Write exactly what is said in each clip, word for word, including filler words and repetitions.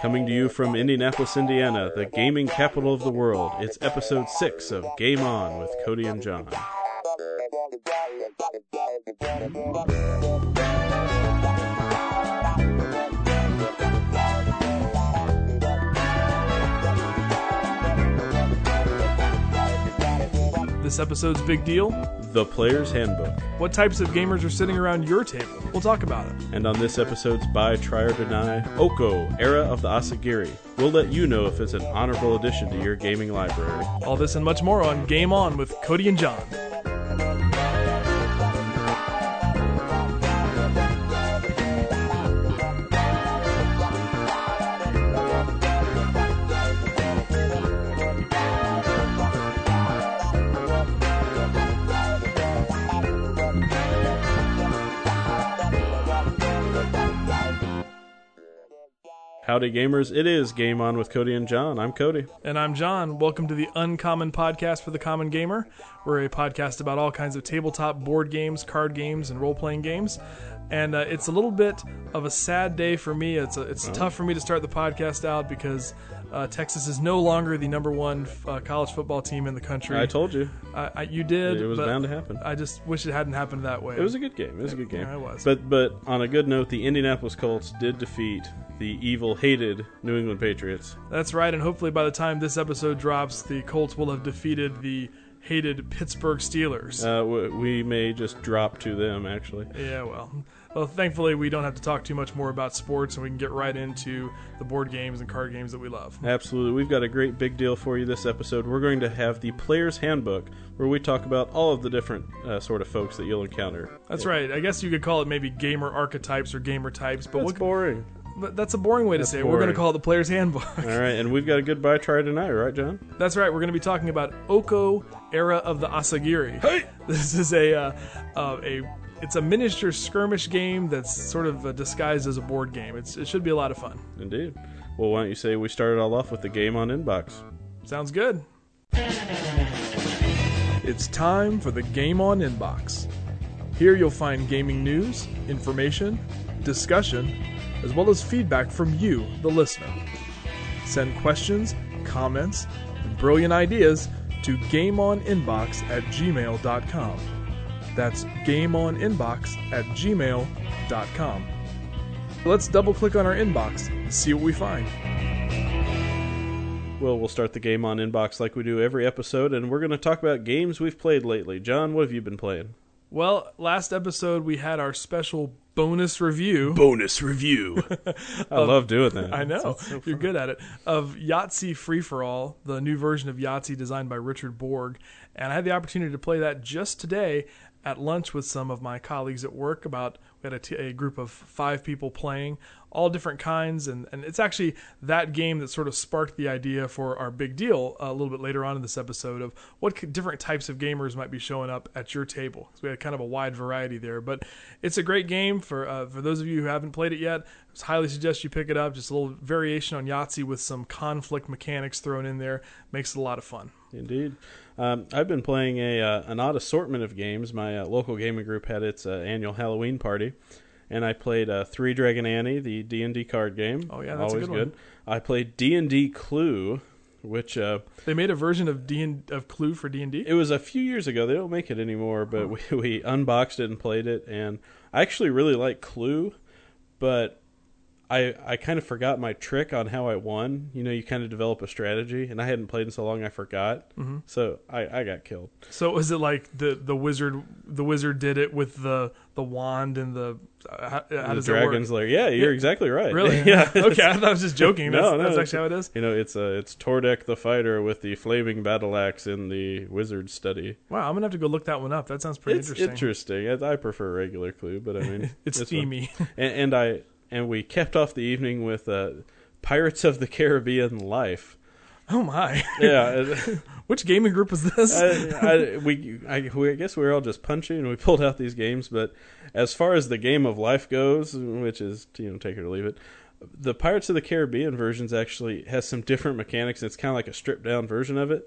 Coming to you from Indianapolis, Indiana, the gaming capital of the world, it's episode six of Game On with Cody and John. This episode's big deal? The Player's Handbook. What types of gamers are sitting around your table? We'll talk about it. And on this episode's Buy, Try, or Deny, Oko, Era of the Asagiri. We'll let you know if it's an honorable addition to your gaming library. All this and much more on Game On with Cody and John. Howdy gamers, it is Game On with Cody and John. I'm Cody. And I'm John. Welcome to the Uncommon Podcast for the Common Gamer. We're a podcast about all kinds of tabletop board games, card games, and role-playing games. And uh, it's a little bit of a sad day for me. It's a, it's oh. tough for me to start the podcast out because uh, Texas is no longer the number one uh, college football team in the country. I told you. I, I, you did. It was but bound to happen. I just wish it hadn't happened that way. It was a good game. It was a good game. Yeah, it was. But, but on a good note, the Indianapolis Colts did defeat the evil, hated New England Patriots. That's right, and hopefully by the time this episode drops, the Colts will have defeated the hated Pittsburgh Steelers. Uh, we may just drop to them, actually. Yeah, well... Well, thankfully, we don't have to talk too much more about sports, and we can get right into the board games and card games that we love. Absolutely. We've got a great big deal for you this episode. We're going to have the Player's Handbook, where we talk about all of the different uh, sort of folks that you'll encounter. That's yeah. right. I guess you could call it maybe gamer archetypes or gamer types. But That's what, boring. But that's a boring way that's to say it. Boring. We're going to call it the Player's Handbook. All right, and we've got a good buy, try tonight, right, John? That's right. We're going to be talking about Oko, Era of the Asagiri. Hey! This is a uh, uh, a... It's a miniature skirmish game that's sort of uh, disguised as a board game. It's, it should be a lot of fun. Indeed. Well, why don't you say we start it all off with the Game On Inbox? Sounds good. It's time for the Game On Inbox. Here you'll find gaming news, information, discussion, as well as feedback from you, the listener. Send questions, comments, and brilliant ideas to gameoninbox at gmail dot com. That's gameoninbox at gmail dot com. Let's double click on our inbox and see what we find. Well, we'll start the Game On Inbox like we do every episode, and we're going to talk about games we've played lately. John, what have you been playing? Well, last episode we had our special bonus review. Bonus review. I of, love doing that. I know. So You're good at it. Of Yahtzee Free-for-All, the new version of Yahtzee designed by Richard Borg. And I had the opportunity to play that just today at lunch with some of my colleagues at work. About we had a, t- a group of five people playing, all different kinds, and, and it's actually that game that sort of sparked the idea for our big deal uh, a little bit later on in this episode of what could, different types of gamers might be showing up at your table. So we had kind of a wide variety there, but it's a great game for uh, for those of you who haven't played it yet. I highly suggest you pick it up. Just a little variation on Yahtzee with some conflict mechanics thrown in there makes it a lot of fun. Indeed. Um, I've been playing a uh, an odd assortment of games. My uh, local gaming group had its uh, annual Halloween party, and I played uh, Three Dragon Annie, the D and D card game. Oh yeah, that's always a good, good one. I played D and D Clue, which uh, they made a version of D and, of Clue for D and D. It was a few years ago. They don't make it anymore, but oh. we we unboxed it and played it, and I actually really like Clue, but I, I kind of forgot my trick on how I won. You know, you kind of develop a strategy, and I hadn't played in so long I forgot. Mm-hmm. So I, I got killed. So was it like the, the wizard the wizard did it with the the wand and the uh, how, how the does dragon's it work? lair? Yeah, you're yeah. exactly right. Really? Yeah. Okay, I thought I was just joking. That's, no, no, that's actually how it is. You know, it's uh, it's Tordek the fighter with the flaming battle axe in the wizard study. Wow, I'm gonna have to go look that one up. That sounds pretty it's interesting. Interesting. I, I prefer regular Clue, but I mean, it's, it's themey. and, and I. And we kept off the evening with uh, Pirates of the Caribbean Life. Oh my! Yeah. Which gaming group was this? I, I, we, I, we, I guess we were all just punching, and we pulled out these games. But as far as the game of life goes, which is, you know, take it or leave it, the Pirates of the Caribbean versions actually has some different mechanics. It's kind of like a stripped down version of it.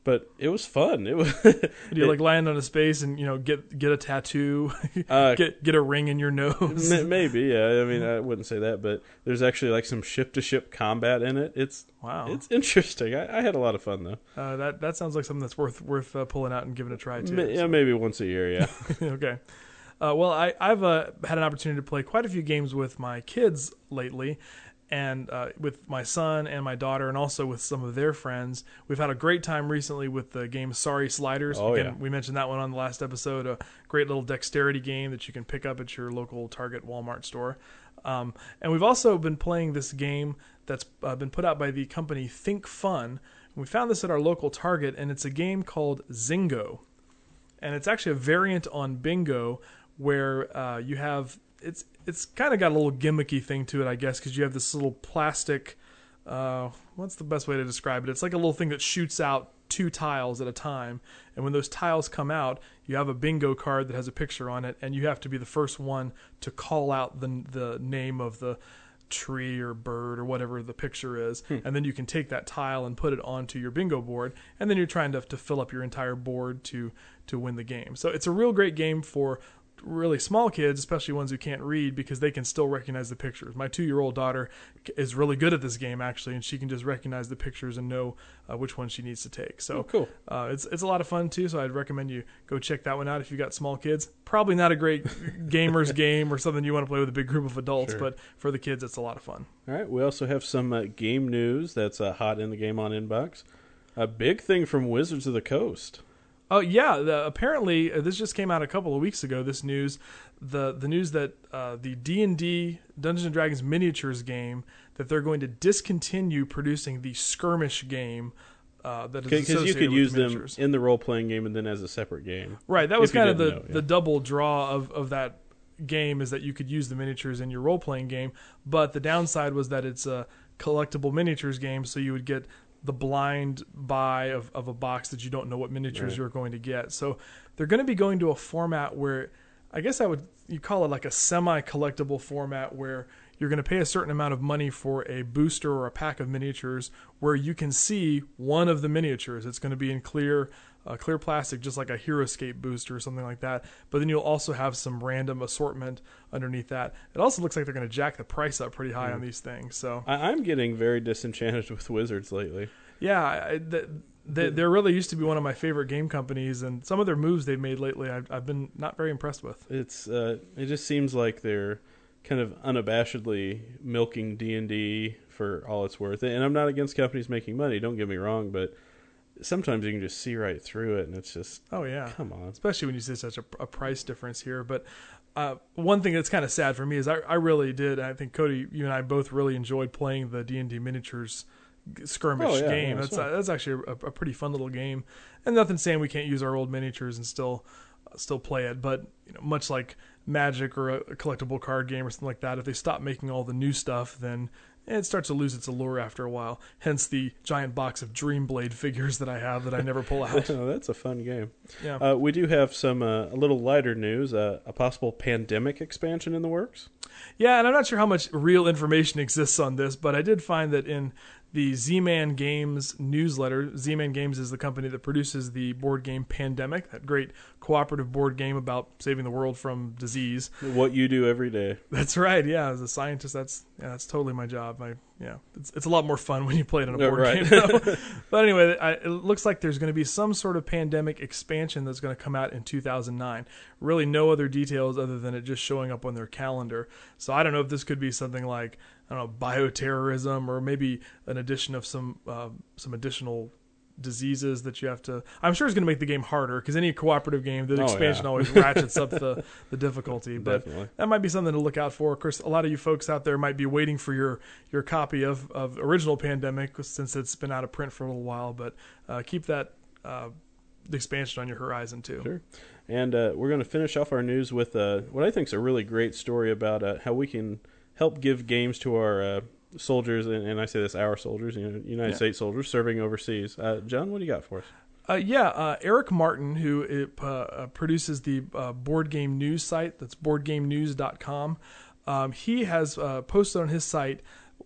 but it was fun. It was. Do you like land on a space and you know get get a tattoo, uh, get get a ring in your nose? Maybe, yeah. I mean, I wouldn't say that, but there's actually like some ship to ship combat in it. It's wow, it's interesting. I, I had a lot of fun though. Uh, that that sounds like something that's worth worth uh, pulling out and giving a try too. Ma- yeah, so. maybe once a year. Yeah. Okay. Uh, well, I, I've uh, had an opportunity to play quite a few games with my kids lately, and uh, with my son and my daughter, and also with some of their friends. We've had a great time recently with the game Sorry Sliders. Oh, Again, yeah. We mentioned that one on the last episode, a great little dexterity game that you can pick up at your local Target, Walmart store. Um, and we've also been playing this game that's uh, been put out by the company Think Fun. We found this at our local Target, and it's a game called Zingo. And it's actually a variant on Bingo, where uh, you have it's it's kind of got a little gimmicky thing to it, I guess, because you have this little plastic. Uh, what's the best way to describe it? It's like a little thing that shoots out two tiles at a time, and when those tiles come out, you have a bingo card that has a picture on it, and you have to be the first one to call out the the name of the tree or bird or whatever the picture is, hmm. and then you can take that tile and put it onto your bingo board, and then you're trying to to fill up your entire board to to win the game. So it's a real great game for really small kids, especially ones who can't read, because they can still recognize the pictures. My two-year-old daughter is really good at this game, actually, and she can just recognize the pictures and know uh, which one she needs to take. So oh, cool. Uh, it's it's a lot of fun, too, so I'd recommend you go check that one out if you've got small kids. Probably not a great gamer's game or something you want to play with a big group of adults, sure. but for the kids, it's a lot of fun. All right, we also have some uh, game news that's uh, hot in the Game On Inbox. A big thing from Wizards of the Coast. Oh yeah! The, apparently, uh, this just came out a couple of weeks ago. This news, the the news that uh, the D and D Dungeons and Dragons miniatures game, that they're going to discontinue producing the skirmish game. Uh, that is because you could with use the them in the role playing game and then as a separate game. Right. That was kind of the know, yeah. the double draw of of that game, is that you could use the miniatures in your role playing game, but the downside was that it's a collectible miniatures game, so you would get the blind buy of, of a box that you don't know what miniatures right. you're going to get. So they're going to be going to a format where, I guess I would, you call it like a semi-collectible format, where you're going to pay a certain amount of money for a booster or a pack of miniatures where you can see one of the miniatures. It's going to be in clear uh, clear plastic, just like a HeroScape booster or something like that. But then you'll also have some random assortment underneath that. It also looks like they're going to jack the price up pretty high mm. on these things. So I, I'm getting very disenchanted with Wizards lately. Yeah, I, the, they, they're really used to be one of my favorite game companies, and some of their moves they've made lately I've, I've been not very impressed with. It's uh, it just seems like they're kind of unabashedly milking D and D for all it's worth. And I'm not against companies making money, don't get me wrong, but sometimes you can just see right through it, and it's just, oh yeah, come on. Especially when you see such a, a price difference here. But uh, one thing that's kind of sad for me is I, I really did, I think Cody, you and I both really enjoyed playing the D and D miniatures skirmish oh, yeah, game. Yeah, that's uh, that's actually a, a pretty fun little game, and nothing saying we can't use our old miniatures and still uh, still play it. But you know, much like Magic or a, a collectible card game or something like that, if they stop making all the new stuff, then it starts to lose its allure after a while. Hence the giant box of Dreamblade figures that I have that I never pull out. Oh, that's a fun game. Yeah, uh, we do have some uh, a little lighter news. Uh, a possible Pandemic expansion in the works. Yeah, and I'm not sure how much real information exists on this, but I did find that in the Z-Man Games newsletter, Z-Man Games is the company that produces the board game Pandemic, that great cooperative board game about saving the world from disease. What you do every day. That's right. Yeah, as a scientist, that's yeah, that's totally my job. I yeah, it's it's a lot more fun when you play it on a board right. game. Though. But anyway, I, it looks like there's going to be some sort of Pandemic expansion that's going to come out in two thousand nine. Really, no other details other than it just showing up on their calendar. So I don't know if this could be something like, I don't know, bioterrorism, or maybe an addition of some uh, some additional diseases that you have to. I'm sure it's going to make the game harder, because any cooperative game, the oh, expansion yeah. always ratchets up the, the difficulty. But Definitely. That might be something to look out for. Of course, a lot of you folks out there might be waiting for your, your copy of, of original Pandemic, since it's been out of print for a little while. But uh, keep that uh, the expansion on your horizon too. Sure. And uh, we're going to finish off our news with uh, what I think is a really great story about uh, how we can help give games to our uh, soldiers, and, and I say this, our soldiers, you know, United yeah. States soldiers serving overseas. Uh, John, what do you got for us? Uh, yeah, uh, Eric Martin, who it, uh, uh, produces the uh, board game news site, that's board game news dot com. Um, he has uh, posted on his site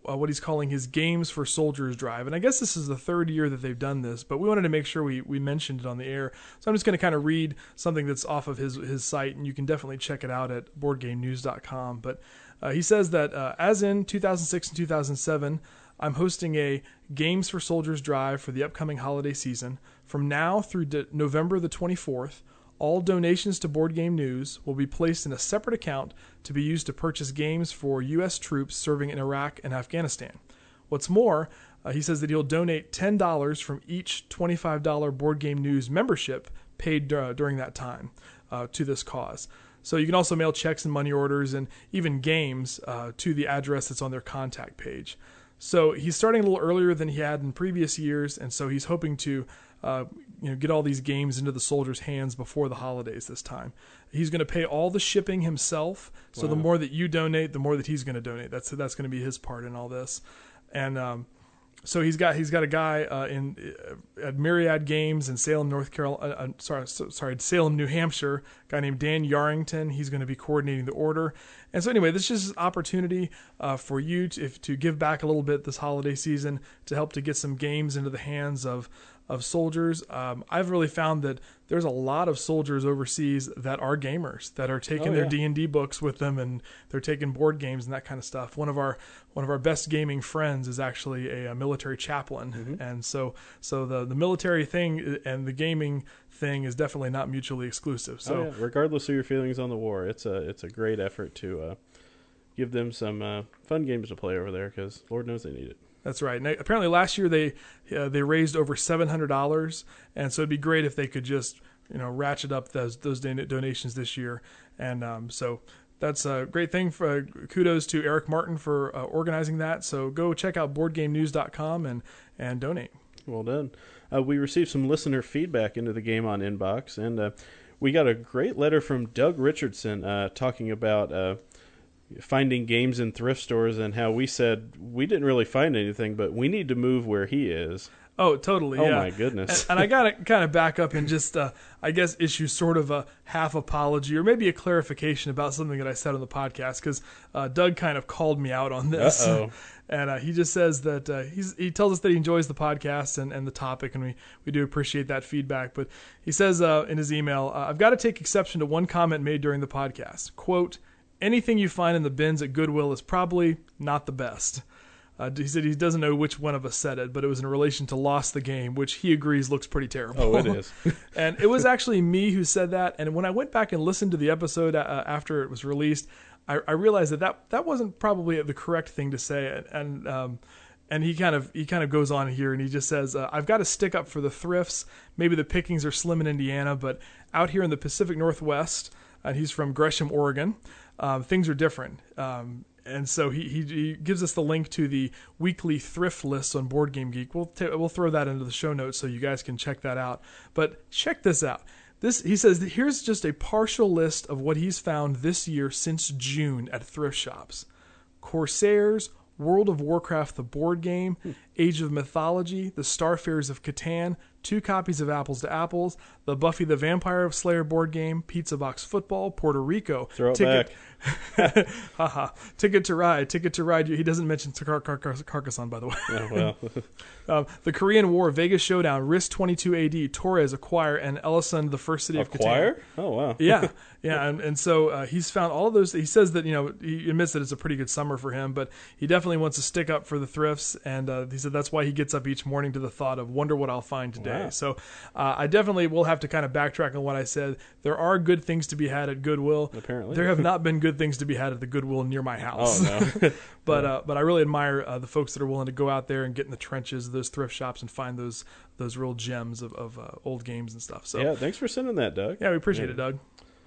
uh, what he's calling his Games for Soldiers drive. And I guess this is the third year that they've done this, but we wanted to make sure we, we mentioned it on the air. So I'm just going to kind of read something that's off of his, his site, and you can definitely check it out at board game news dot com. But uh, he says that uh, as in two thousand six and two thousand seven, I'm hosting a Games for Soldiers drive for the upcoming holiday season. From now through de- November the twenty-fourth, all donations to Board Game News will be placed in a separate account to be used to purchase games for U S troops serving in Iraq and Afghanistan. What's more, uh, he says that he'll donate ten dollars from each twenty-five dollars Board Game News membership paid uh, during that time uh, to this cause. So you can also mail checks and money orders and even games uh, to the address that's on their contact page. So he's starting a little earlier than he had in previous years, and so he's hoping to uh, you know, get all these games into the soldiers' hands before the holidays this time. He's going to pay all the shipping himself, so wow. The more that you donate, the more that he's going to donate. That's that's going to be his part in all this. And um, so he's got he's got a guy uh, in uh, at Myriad Games in Salem, North Carolina. Uh, sorry, so, sorry, Salem, New Hampshire. A guy named Dan Yarrington. He's going to be coordinating the order. And so anyway, this is just an opportunity uh, for you to, if, to give back a little bit this holiday season to help to get some games into the hands of of soldiers. Um, I've really found that there's a lot of soldiers overseas that are gamers, that are taking oh, yeah. their D and D books with them, and they're taking board games and that kind of stuff. One of our one of our best gaming friends is actually a, a military chaplain, mm-hmm. and so so the the military thing and the gaming thing is definitely not mutually exclusive. So oh, yeah. regardless of your feelings on the war, it's a it's a great effort to uh, give them some uh, fun games to play over there, because Lord knows they need it. That's right. And apparently last year they uh, they raised over seven hundred dollars, and so it'd be great if they could just you know ratchet up those those donations this year. And um, so that's a great thing. For uh, kudos to Eric Martin for uh, organizing that. So go check out board game news dot com and and donate. Well done. Uh, we received some listener feedback into the Game On inbox, and uh, we got a great letter from Doug Richardson uh, talking about Uh, finding games in thrift stores, and how we said we didn't really find anything, but we need to move where he is. Oh, totally. Oh, yeah. my goodness. And, and I got to kind of back up and just, uh, I guess, issue sort of a half apology or maybe a clarification about something that I said on the podcast, because uh, Doug kind of called me out on this. Uh-oh. And uh, he just says that uh, he's, he tells us that he enjoys the podcast and, and the topic, and we, we do appreciate that feedback. But he says uh, in his email, uh, I've got to take exception to one comment made during the podcast. Quote, anything you find in the bins at Goodwill is probably not the best. Uh, he said he doesn't know which one of us said it, but it was in relation to Lost the Game, which he agrees looks pretty terrible. Oh, it is. And it was actually me who said that. And when I went back and listened to the episode uh, after it was released, I, I realized that, that that wasn't probably the correct thing to say. And and, um, and he kind of he kind of goes on here, and he just says, uh, I've got to stick up for the thrifts. Maybe the pickings are slim in Indiana, but out here in the Pacific Northwest, and he's from Gresham, Oregon, Um, things are different. Um, and so he, he he gives us the link to the weekly thrift lists on Board Game Geek. We'll t- we'll throw that into the show notes so you guys can check that out. But check this out. This he says that here's just a partial list of what he's found this year since June at thrift shops. Corsairs, World of Warcraft the board game, hmm. Age of Mythology, the Starfares of Catan, two copies of Apples to Apples, the Buffy the Vampire Slayer board game, Pizza Box Football, Puerto Rico. Throw it ticket, back. Haha. Ticket to Ride, Ticket to Ride. He doesn't mention Car- Car- Car- Carcassonne, by the way. Oh, well. um, the Korean War, Vegas Showdown, Risk twenty-two A D, Torres, Acquire, and Ellison, the First City of Catan. Acquire? Oh, wow. yeah, yeah, and, and so uh, he's found all of those. He says that, you know, he admits that it's a pretty good summer for him, but he definitely wants to stick up for the thrifts, and uh, he said that's why he gets up each morning to the thought of, wonder what I'll find today. Wow. So uh, I definitely will have to kind of backtrack on what I said. There are good things to be had at Goodwill. Apparently. There have not been good things to be had at the Goodwill near my house. Oh, no. but yeah. uh, but I really admire uh, the folks that are willing to go out there and get in the trenches of those thrift shops and find those those real gems of, of uh, old games and stuff. So yeah, thanks for sending that, Doug. Yeah, we appreciate yeah. it, Doug.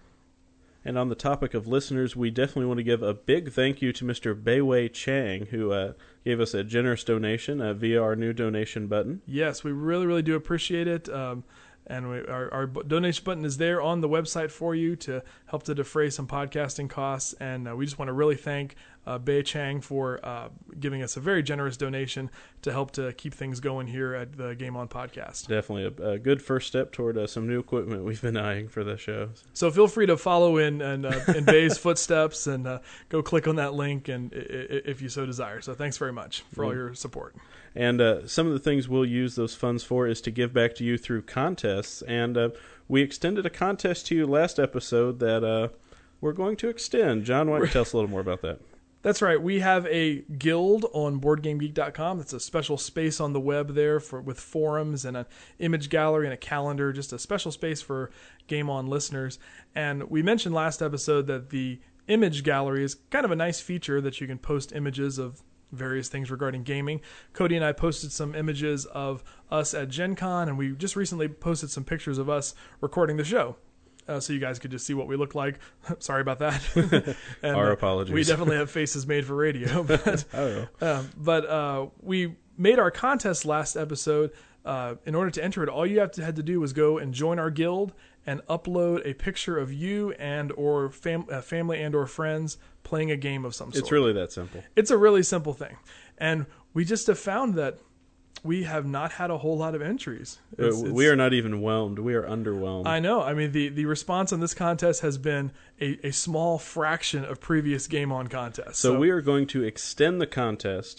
And on the topic of listeners, we definitely want to give a big thank you to Mister Beiwei Chang, who uh, gave us a generous donation uh, via our new donation button. Yes, we really, really do appreciate it. Um, and we, our, our donation button is there on the website for you to help to defray some podcasting costs. And uh, we just want to really thank uh, Bei Chang for uh, giving us a very generous donation to help to keep things going here at the Game On podcast. Definitely a, a good first step toward uh, some new equipment we've been eyeing for the show. So feel free to follow in and uh, in Bei's footsteps and uh, go click on that link and if you so desire. So thanks very much for mm-hmm. all your support. And uh, some of the things we'll use those funds for is to give back to you through contests. And uh, we extended a contest to you last episode that uh, we're going to extend. John, why don't you tell us a little more about that? That's right. We have a guild on board game geek dot com. It's a special space on the web there for with forums and an image gallery and a calendar, just a special space for Game On listeners. And we mentioned last episode that the image gallery is kind of a nice feature that you can post images of various things regarding gaming. Cody and I posted some images of us at Gen Con, and we just recently posted some pictures of us recording the show. Uh, so you guys could just see what we look like. Sorry about that. and, Our uh, apologies. We definitely have faces made for radio. But, oh. uh, but uh, we made our contest last episode. Uh, in order to enter it, all you have to, had to do was go and join our guild and upload a picture of you and or fam- uh, family and or friends playing a game of some sort. It's really that simple. It's a really simple thing. And we just have found that we have not had a whole lot of entries. It's, uh, it's, we are not even whelmed. We are underwhelmed. I know. I mean, the, the response on this contest has been a, a small fraction of previous Game On contests. So, so we are going to extend the contest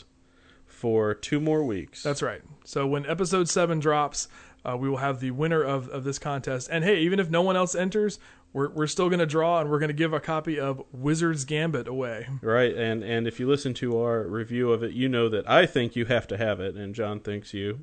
for two more weeks. That's right. So when episode seven drops, uh, we will have the winner of, of this contest. And hey, even if no one else enters, we're we're still going to draw, and we're going to give a copy of Wizard's Gambit away. Right, and and if you listen to our review of it, you know that I think you have to have it, and John thinks you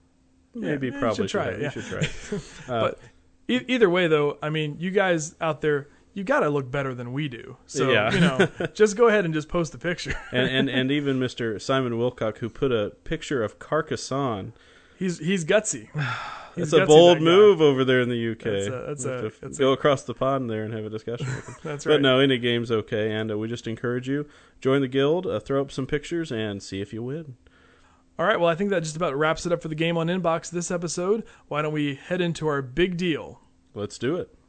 maybe yeah, probably you should try should it. Yeah. You should try it. Uh, but e- either way, though, I mean, you guys out there, you got to look better than we do. So, yeah. you know, just go ahead and just post the picture. and, and and even Mister Simon Wilcock, who put a picture of Carcassonne. He's he's gutsy. He's That's a gutsy, bold that move over there in the U K. That's a, that's we'll a, have to that's go a, across the pond there and have a discussion with him. That's right. But no, any game's okay, and uh, we just encourage you, join the guild, uh, throw up some pictures, and see if you win. All right, well, I think that just about wraps it up for the Game On Inbox this episode. Why don't we head into our big deal? Let's do it.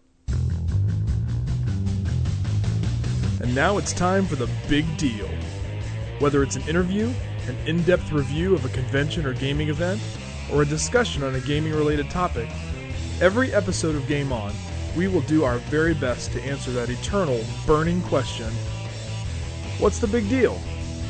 And now it's time for the big deal. Whether it's an interview, an in-depth review of a convention or gaming event, or a discussion on a gaming-related topic, every episode of Game On, we will do our very best to answer that eternal, burning question, what's the big deal?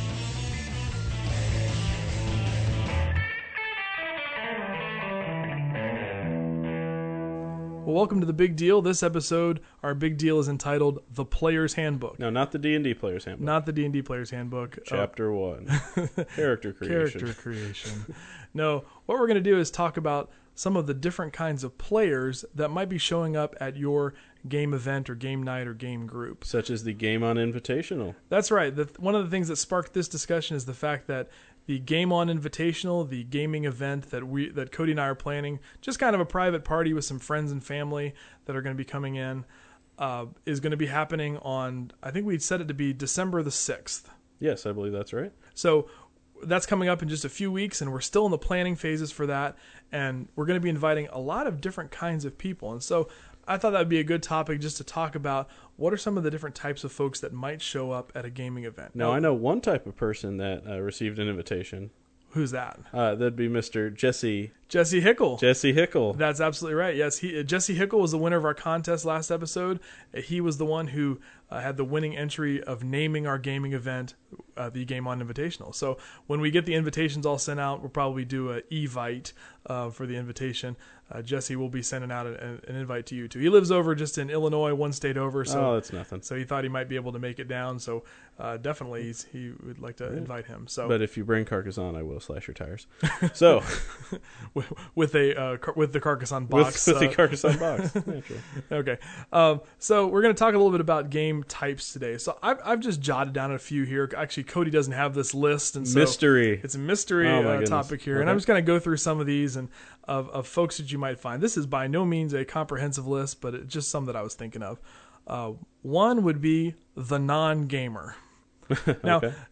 Well, welcome to the Big Deal. This episode, our big deal is entitled The Player's Handbook. No, not the D and D Player's Handbook. Not the D and D Player's Handbook. Chapter oh. one. Character creation. Character creation. No, what we're going to do is talk about some of the different kinds of players that might be showing up at your game event or game night or game group. Such as the Game On Invitational. That's right. The, one of the things that sparked this discussion is the fact that the Game On Invitational, the gaming event that we that Cody and I are planning, just kind of a private party with some friends and family that are going to be coming in, uh, is going to be happening on, I think we'd set it to be December the sixth. Yes, I believe that's right. So that's coming up in just a few weeks, and we're still in the planning phases for that, and we're going to be inviting a lot of different kinds of people. And so I thought that would be a good topic just to talk about what are some of the different types of folks that might show up at a gaming event. Now, I know one type of person that uh, received an invitation. Who's that? Uh, that'd be Mister Jesse. Jesse Hickle. Jesse Hickle. That's absolutely right. Yes, he, uh, Jesse Hickle was the winner of our contest last episode. Uh, he was the one who uh, had the winning entry of naming our gaming event uh, the Game On Invitational. So when we get the invitations all sent out, we'll probably do an evite uh, for the invitation. Uh, Jesse will be sending out an, an invite to you too. He lives over just in Illinois, one state over. So oh, that's nothing. So he thought he might be able to make it down. So uh, definitely he's, he would like to yeah. invite him. So, but if you bring Carcassonne, I will slash your tires. So with, with a uh, car- with the Carcassonne box, with, with uh, the Carcassonne box. Yeah, true. Okay, um, so we're going to talk a little bit about game types today. So I've I've just jotted down a few here. Actually, Cody doesn't have this list, and so mystery. It's a mystery oh, uh, topic here, okay. and I'm just going to go through some of these and of of folks that you might find. This is by no means a comprehensive list, but it's just some that I was thinking of. Uh, one would be the non-gamer. Now, okay.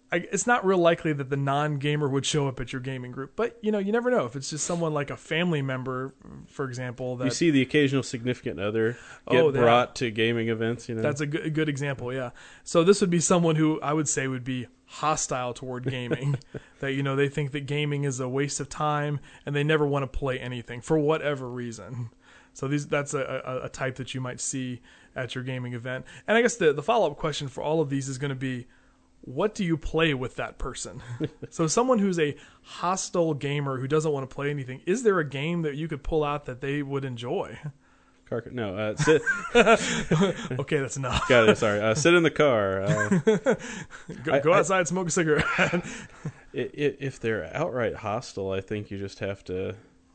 I, it's not real likely that the non-gamer would show up at your gaming group. But, you know, you never know. If it's just someone like a family member, for example. That, you see the occasional significant other get Oh, brought that- to gaming events, you know. That's a good, a good example, yeah. So this would be someone who I would say would be hostile toward gaming. That, you know, they think that gaming is a waste of time and they never want to play anything for whatever reason. So these that's a, a, a type that you might see at your gaming event. And I guess the, the follow-up question for all of these is going to be, what do you play with that person? So someone who's a hostile gamer who doesn't want to play anything, is there a game that you could pull out that they would enjoy? Car, no, uh, sit. Okay, that's enough. Got it. Sorry. Uh, sit in the car. Uh, Go, I- go I- outside, smoke a cigarette. i- i- if they're outright hostile, I think you just have to,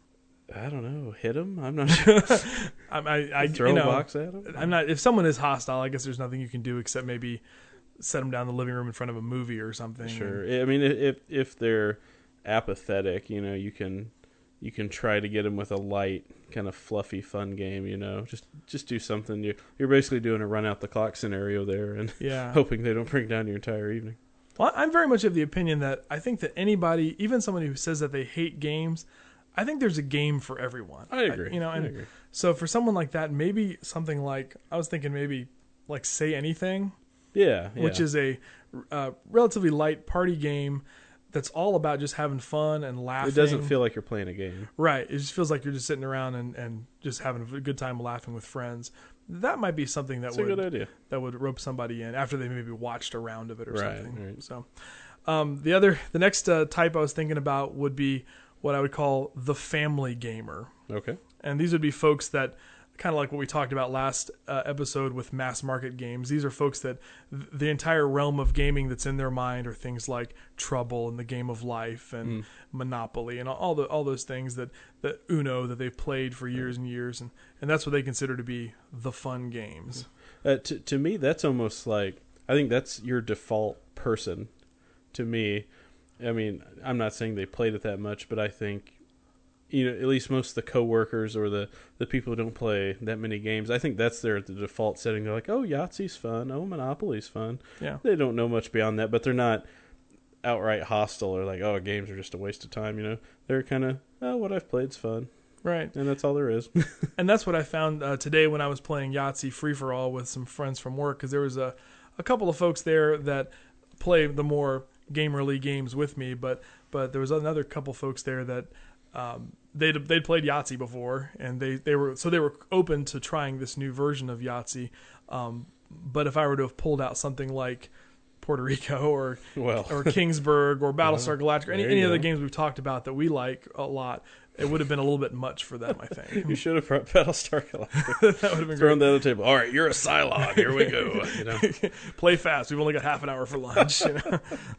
I don't know, hit them. I'm not sure. I, I, I Throw you a know, box at them. I'm not. If someone is hostile, I guess there's nothing you can do except maybe set them down in the living room in front of a movie or something. Sure. I mean, if if they're apathetic, you know, you can you can try to get them with a light, kind of fluffy, fun game. You know, just just do something. You you're basically doing a run out the clock scenario there, and Yeah. hoping they don't bring down your entire evening. Well, I'm very much of the opinion that I think that anybody, even someone who says that they hate games, I think there's a game for everyone. I agree. you know, and I agree. so for someone like that, maybe something like I was thinking maybe like Say Anything, Yeah, yeah. which is a uh, relatively light party game that's all about just having fun and laughing. It doesn't feel like you're playing a game. right. It just feels like you're just sitting around and, and just having a good time laughing with friends. That might be something that That's a would good idea. that would rope somebody in after they maybe watched a round of it or Right, something. right. So, um, the other, the next uh, type I was thinking about would be what I would call the family gamer, Okay. and these would be folks that kind of like what we talked about last uh, episode with mass market games. These are folks that th- the entire realm of gaming that's in their mind are things like Trouble and the Game of Life and Mm. Monopoly and all the all those things that, that Uno that they've played for years and years, and, and that's what they consider to be the fun games. Uh, to to me, that's almost like, I think that's your default person. To me, I mean, I'm not saying they played it that much, but I think, you know, at least most of the coworkers or the, the people who don't play that many games, I think that's their the default setting. They're like, oh, Yahtzee's fun. Oh, Monopoly's fun. Yeah. They don't know much beyond that, but they're not outright hostile or like, oh, games are just a waste of time. You know, they're kind of, oh, what I've played's fun, Right. and that's all there is. And that's what I found uh, today when I was playing Yahtzee Free For All with some friends from work, because there was a, a couple of folks there that play the more gamerly games with me, but but there was another couple folks there that um, they'd they'd played Yahtzee before, and they, they were so they were open to trying this new version of Yahtzee. Um, but if I were to have pulled out something like Puerto Rico or Well, or Kingsburg or Battlestar Galactica, or any, there you any other go. games we've talked about that we like a lot, it would have been a little bit much for them, I think. you should have brought Battlestar Galactica. That would have been Thrown great. the other table. All right, you're a Cylon. Here we go. You know. Play fast. We've only got half an hour for lunch. You know?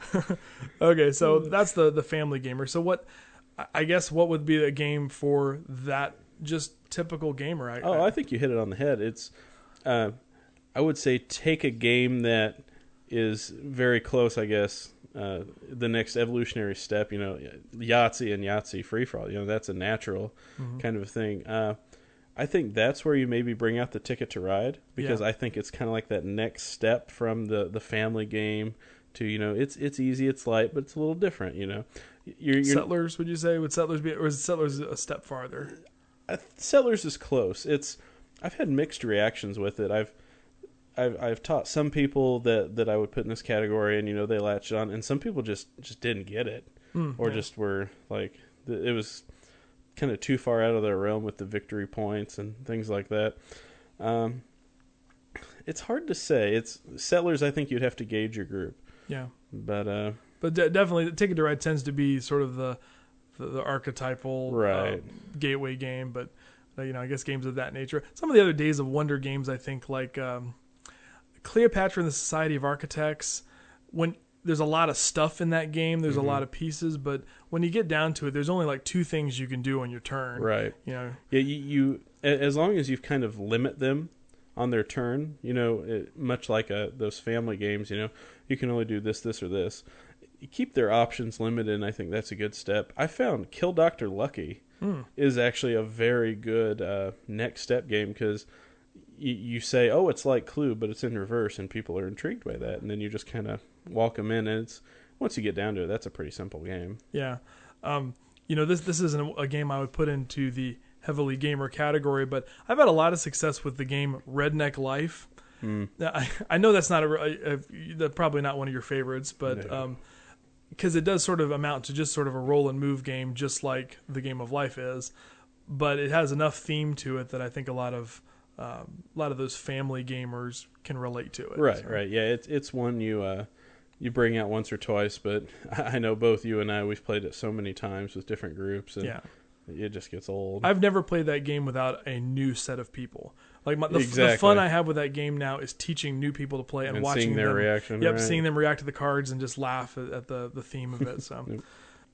Okay, so that's the the family gamer. So what? I guess what would be a game for that just typical gamer? I, Oh, I think you hit it on the head. It's, uh, I would say, take a game that is very close. I guess uh, the next evolutionary step. You know, Yahtzee and Yahtzee Free For All. You know, that's a natural Mhm. kind of a thing. Uh, I think that's where you maybe bring out the Ticket to Ride, because Yeah. I think it's kind of like that next step from the, the family game to, you know, it's it's easy, it's light, but it's a little different. You know, you're, you're Settlers, would you say? Would Settlers be, or is Settlers a step farther? I th- Settlers is close. It's I've had mixed reactions with it. I've I've I've taught some people that, that I would put in this category, and you know they latched on, and some people just, just didn't get it, Mm, or yeah. just were like th- it was kind of too far out of their realm with the victory points and things like that. Um, it's hard to say. It's Settlers. I think you'd have to gauge your group, Yeah, but uh, but de- definitely, Ticket to Ride tends to be sort of the the, the archetypal Right. um, gateway game. But uh, you know, I guess games of that nature. Some of the other Days of Wonder games, I think, like um, Cleopatra and the Society of Architects. When there's a lot of stuff in that game, there's Mhm. a lot of pieces, but when you get down to it, there's only like two things you can do on your turn. right. You know, Yeah, you, you a- as long as you've kind of limit them on their turn, you know, it, much like uh those family games, you know, you can only do this, this, or this. You keep their options limited, and I think that's a good step. I found Kill Doctor Lucky Mm. is actually a very good uh, next step game, because you, you say, oh, it's like Clue, but it's in reverse, and people are intrigued by that, and then you just kind of walk them in, and it's once you get down to it, that's a pretty simple game. Yeah. Um, you know, this this isn't a game I would put into the heavily gamer category, but I've had a lot of success with the game Redneck Life. Mm. Now, I, I know that's not a, a, a that's probably not one of your favorites, but No. um, because it does sort of amount to just sort of a roll and move game, just like the Game of Life is. But it has enough theme to it that I think a lot of um, a lot of those family gamers can relate to it. Right, so. right. Yeah, it's it's one you uh, you bring out once or twice, but I know both you and I, we've played it so many times with different groups, and Yeah. it just gets old. I've never played that game without a new set of people. Like my, the, Exactly. the fun I have with that game now is teaching new people to play and, And watching seeing their them, reaction, Yep, right. seeing them react to the cards and just laugh at, at the the theme of it. So. Yep.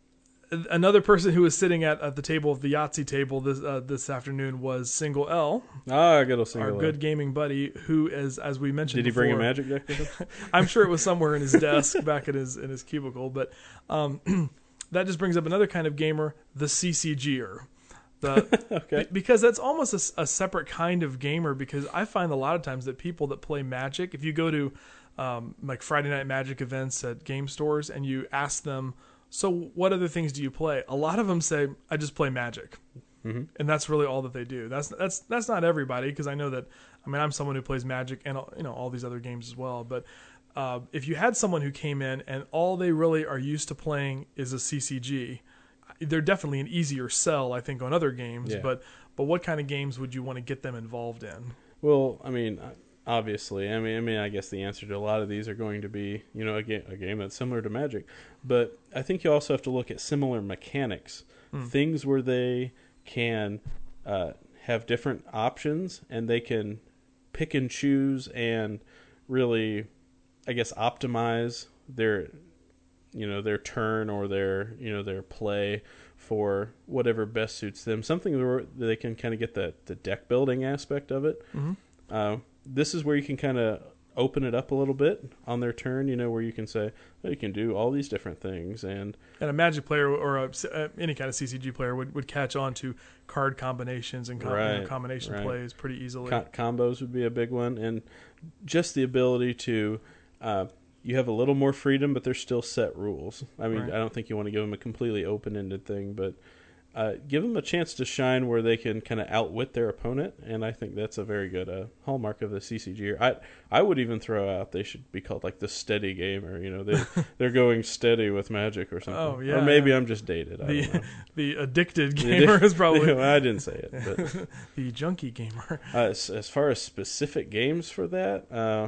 Another person who was sitting at, at the table of the Yahtzee table this uh, this afternoon was Single L, Ah, good old single. our good gaming buddy, who is, as we mentioned, Did he before, bring a magic deck with him? I'm sure it was somewhere in his desk back in his in his cubicle. But um, that just brings up another kind of gamer, the CCGer. The, Okay. be- because that's almost a, s- a separate kind of gamer. Because I find a lot of times that people that play Magic, if you go to um, like Friday Night Magic events at game stores and you ask them, so what other things do you play? A lot of them say, I just play Magic. Mm-hmm. And that's really all that they do. That's that's that's not everybody, because I know that. I mean, I'm someone who plays Magic and you know all these other games as well. But uh, if you had someone who came in and all they really are used to playing is a C C G, they're definitely an easier sell, I think, on other games. Yeah. But but what kind of games would you want to get them involved in? Well, I mean, obviously, I mean, I mean, I guess the answer to a lot of these are going to be, you know, a game, a game that's similar to Magic. But I think you also have to look at similar mechanics, Hmm. things where they can uh, have different options and they can pick and choose and really, I guess, optimize their, you know, their turn or their, you know, their play for whatever best suits them. Something where they can kind of get the the deck building aspect of it. Mm-hmm. Uh, this is where you can kind of open it up a little bit on their turn, you know, where you can say, oh, you can do all these different things. And And a Magic player or a, uh, any kind of C C G player would, would catch on to card combinations and com- you know, Right, combination right. plays pretty easily. co- combos would be a big one. And just the ability to, uh, you have a little more freedom, but there's still set rules. I mean, Right. I don't think you want to give them a completely open-ended thing, but uh, give them a chance to shine where they can kind of outwit their opponent, and I think that's a very good uh, hallmark of the C C G. I I would even throw out they should be called like the steady gamer. You know, they they're going steady with Magic or something. Oh, yeah, or maybe yeah. I'm just dated. I the don't know. the addicted The gamer addic- is probably I didn't say it, but the junkie gamer. uh, as, as far as specific games for that, uh,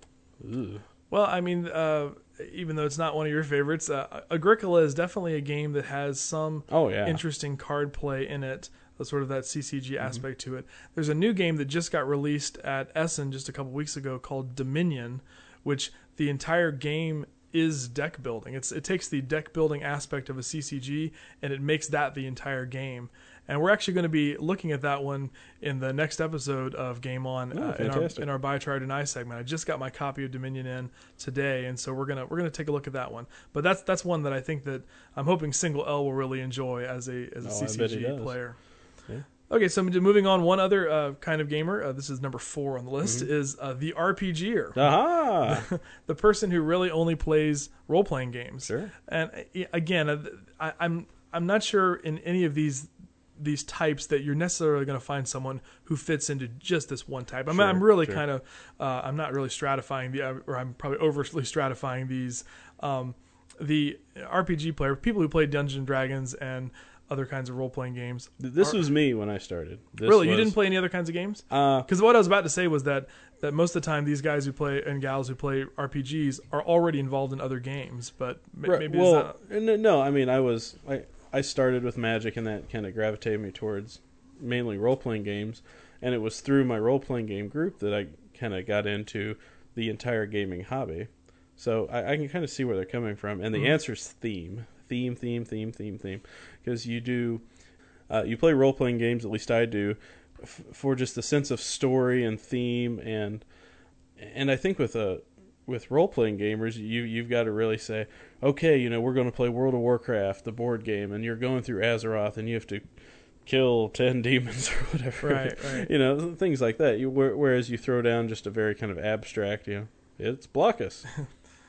ooh. Well, I mean, uh, even though it's not one of your favorites, uh, Agricola is definitely a game that has some oh yeah, interesting card play in it, uh, sort of that C C G Mm-hmm. aspect to it. There's a new game that just got released at Essen just a couple weeks ago called Dominion, which the entire game is deck building. It's it takes the deck building aspect of a C C G and it makes that the entire game. And we're actually going to be looking at that one in the next episode of Game On Oh, uh, in our fantastic. in our Buy, Try, Deny segment. I just got my copy of Dominion in today, and so we're gonna we're gonna take a look at that one. But that's that's one that I think that I'm hoping Single L will really enjoy as a as a Oh, I bet he C C G does. player. Yeah. Okay, so moving on, one other uh, kind of gamer. Uh, this is number four on the list. Mm-hmm. Is uh, the RPGer, Aha! the person who really only plays role playing games. Sure. And uh, again, uh, I, I'm I'm not sure in any of these these types that you're necessarily going to find someone who fits into just this one type. I mean, Sure, I'm really sure. kind of uh, I'm not really stratifying the uh, or I'm probably overly stratifying these um, the R P G player, people who play Dungeons and Dragons and other kinds of role playing games. This Are- was me when I started. This really, you was- didn't play any other kinds of games? Uh, Because what I was about to say was that that most of the time these guys who play and gals who play R P Gs are already involved in other games, but ma- Right, maybe well, it's not. no, no, I mean, I was I I started with Magic, and that kind of gravitated me towards mainly role playing games, and it was through my role playing game group that I kind of got into the entire gaming hobby. So I, I can kind of see where they're coming from, and the Mhm. answer is theme, theme, theme, theme, theme, theme, because you do uh, you play role playing games, at least I do, f- for just the sense of story and theme, and and I think with a with role playing gamers, you you've got to really say, okay, you know, we're going to play World of Warcraft, the board game, and you're going through Azeroth, and you have to kill ten demons or whatever, Right, right. you know, things like that. You whereas you throw down just a very kind of abstract, you know, it's Blockus.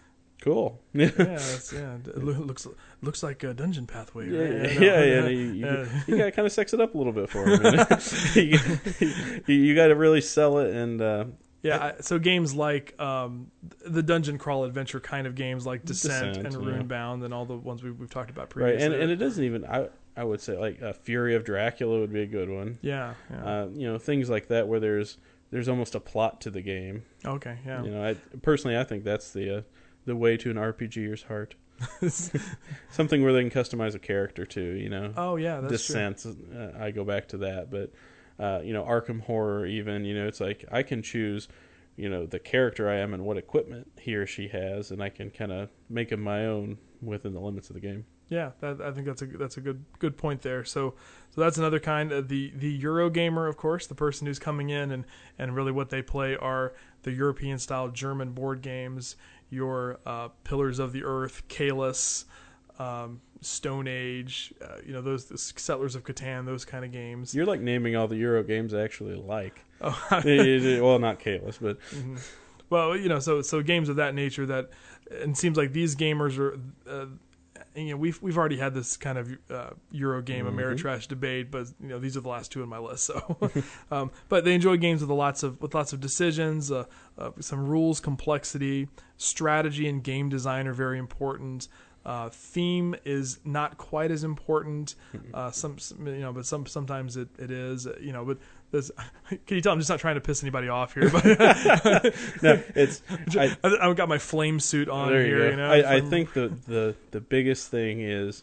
Cool. Yeah, that's, yeah. It loo- looks looks like a dungeon pathway. Yeah, Right? yeah, yeah. yeah. You, you, Yeah. you got to kind of sex it up a little bit for him. you you, you got to really sell it, and uh, Yeah, I, so games like um, the dungeon crawl adventure kind of games like Descent, Descent, and yeah. Runebound and all the ones we've, we've talked about right, previously. and and it doesn't even. I I would say like uh, Fury of Dracula would be a good one. yeah, yeah. Uh, you know, things like that where there's there's almost a plot to the game. Okay, yeah. You know, I personally I think that's the uh, the way to an RPGer's heart. Something where they can customize a character too. You know. Oh yeah, that's Descent. true. Uh, I go back to that, but uh, you know, Arkham Horror. Even you know, it's like I can choose, you know, the character I am and what equipment he or she has, and I can kind of make them my own within the limits of the game. Yeah, that, I think that's a that's a good good point there. So so that's another kind of the the Eurogamer, of course, the person who's coming in and and really what they play are the European style German board games, your uh, Pillars of the Earth, Kalis, um, Stone Age, uh, you know, those the Settlers of Catan, those kind of games. You're like naming all the Euro games I actually like. Oh. Well, not Kalis, but Mm-hmm. Well, you know, so so games of that nature that and it seems like these gamers are. Uh, And, you know, we've we've already had this kind of uh, Euro game mm-hmm. Ameritrash debate, but you know these are the last two on my list. So, um, but they enjoy games with a lots of with lots of decisions, uh, uh, some rules, complexity, strategy, and game design are very important. Uh, theme is not quite as important. Uh, some, some you know, but some sometimes it, it is. You know, but there's, can you tell I'm just not trying to piss anybody off here? But no, it's I, I, I've got my flame suit on there you here. go. You know, I, I from- think the, the the biggest thing is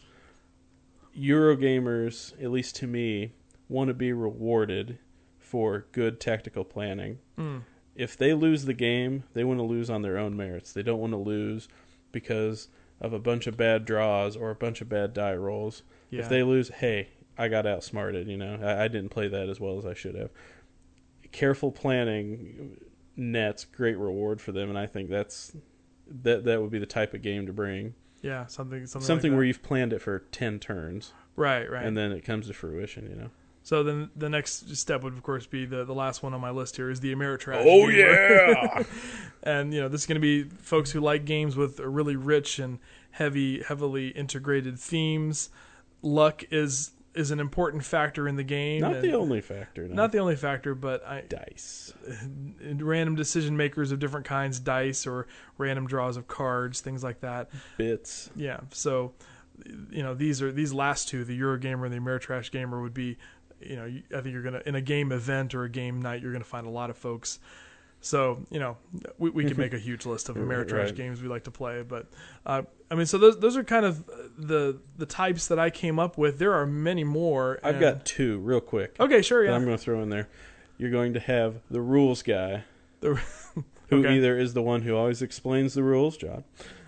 Eurogamers, at least to me, want to be rewarded for good tactical planning. Mm. If they lose the game, they want to lose on their own merits. They don't want to lose because of a bunch of bad draws or a bunch of bad die rolls. Yeah. If they lose, hey, I got outsmarted. You know, I, I didn't play that as well as I should have. Careful planning nets great reward for them, and I think that's that that would be the type of game to bring. Yeah, something something, Something like where that. you've planned it for ten turns, Right, right. and then it comes to fruition. You know. So then the next step would, of course, be the, the last one on my list here is the Ameritrash. Oh, gamer. yeah! And, you know, this is going to be folks who like games with really rich and heavy, heavily integrated themes. Luck is is an important factor in the game. Not and the only factor. No. Not the only factor, but I, dice. random decision makers of different kinds, dice or random draws of cards, things like that. Bits. Yeah, so, you know, these are these last two, the Eurogamer and the Ameritrash Gamer, would be, you know, I think you're gonna in a game event or a game night, you're gonna find a lot of folks. So, you know, we we could make a huge list of Ameritrash Right. games we like to play, but uh, I mean, so those those are kind of the the types that I came up with. There are many more. I've and- got two real quick. okay, sure, That yeah. I'm going to throw in there. You're going to have the rules guy, The- who okay. either is the one who always explains the rules, John,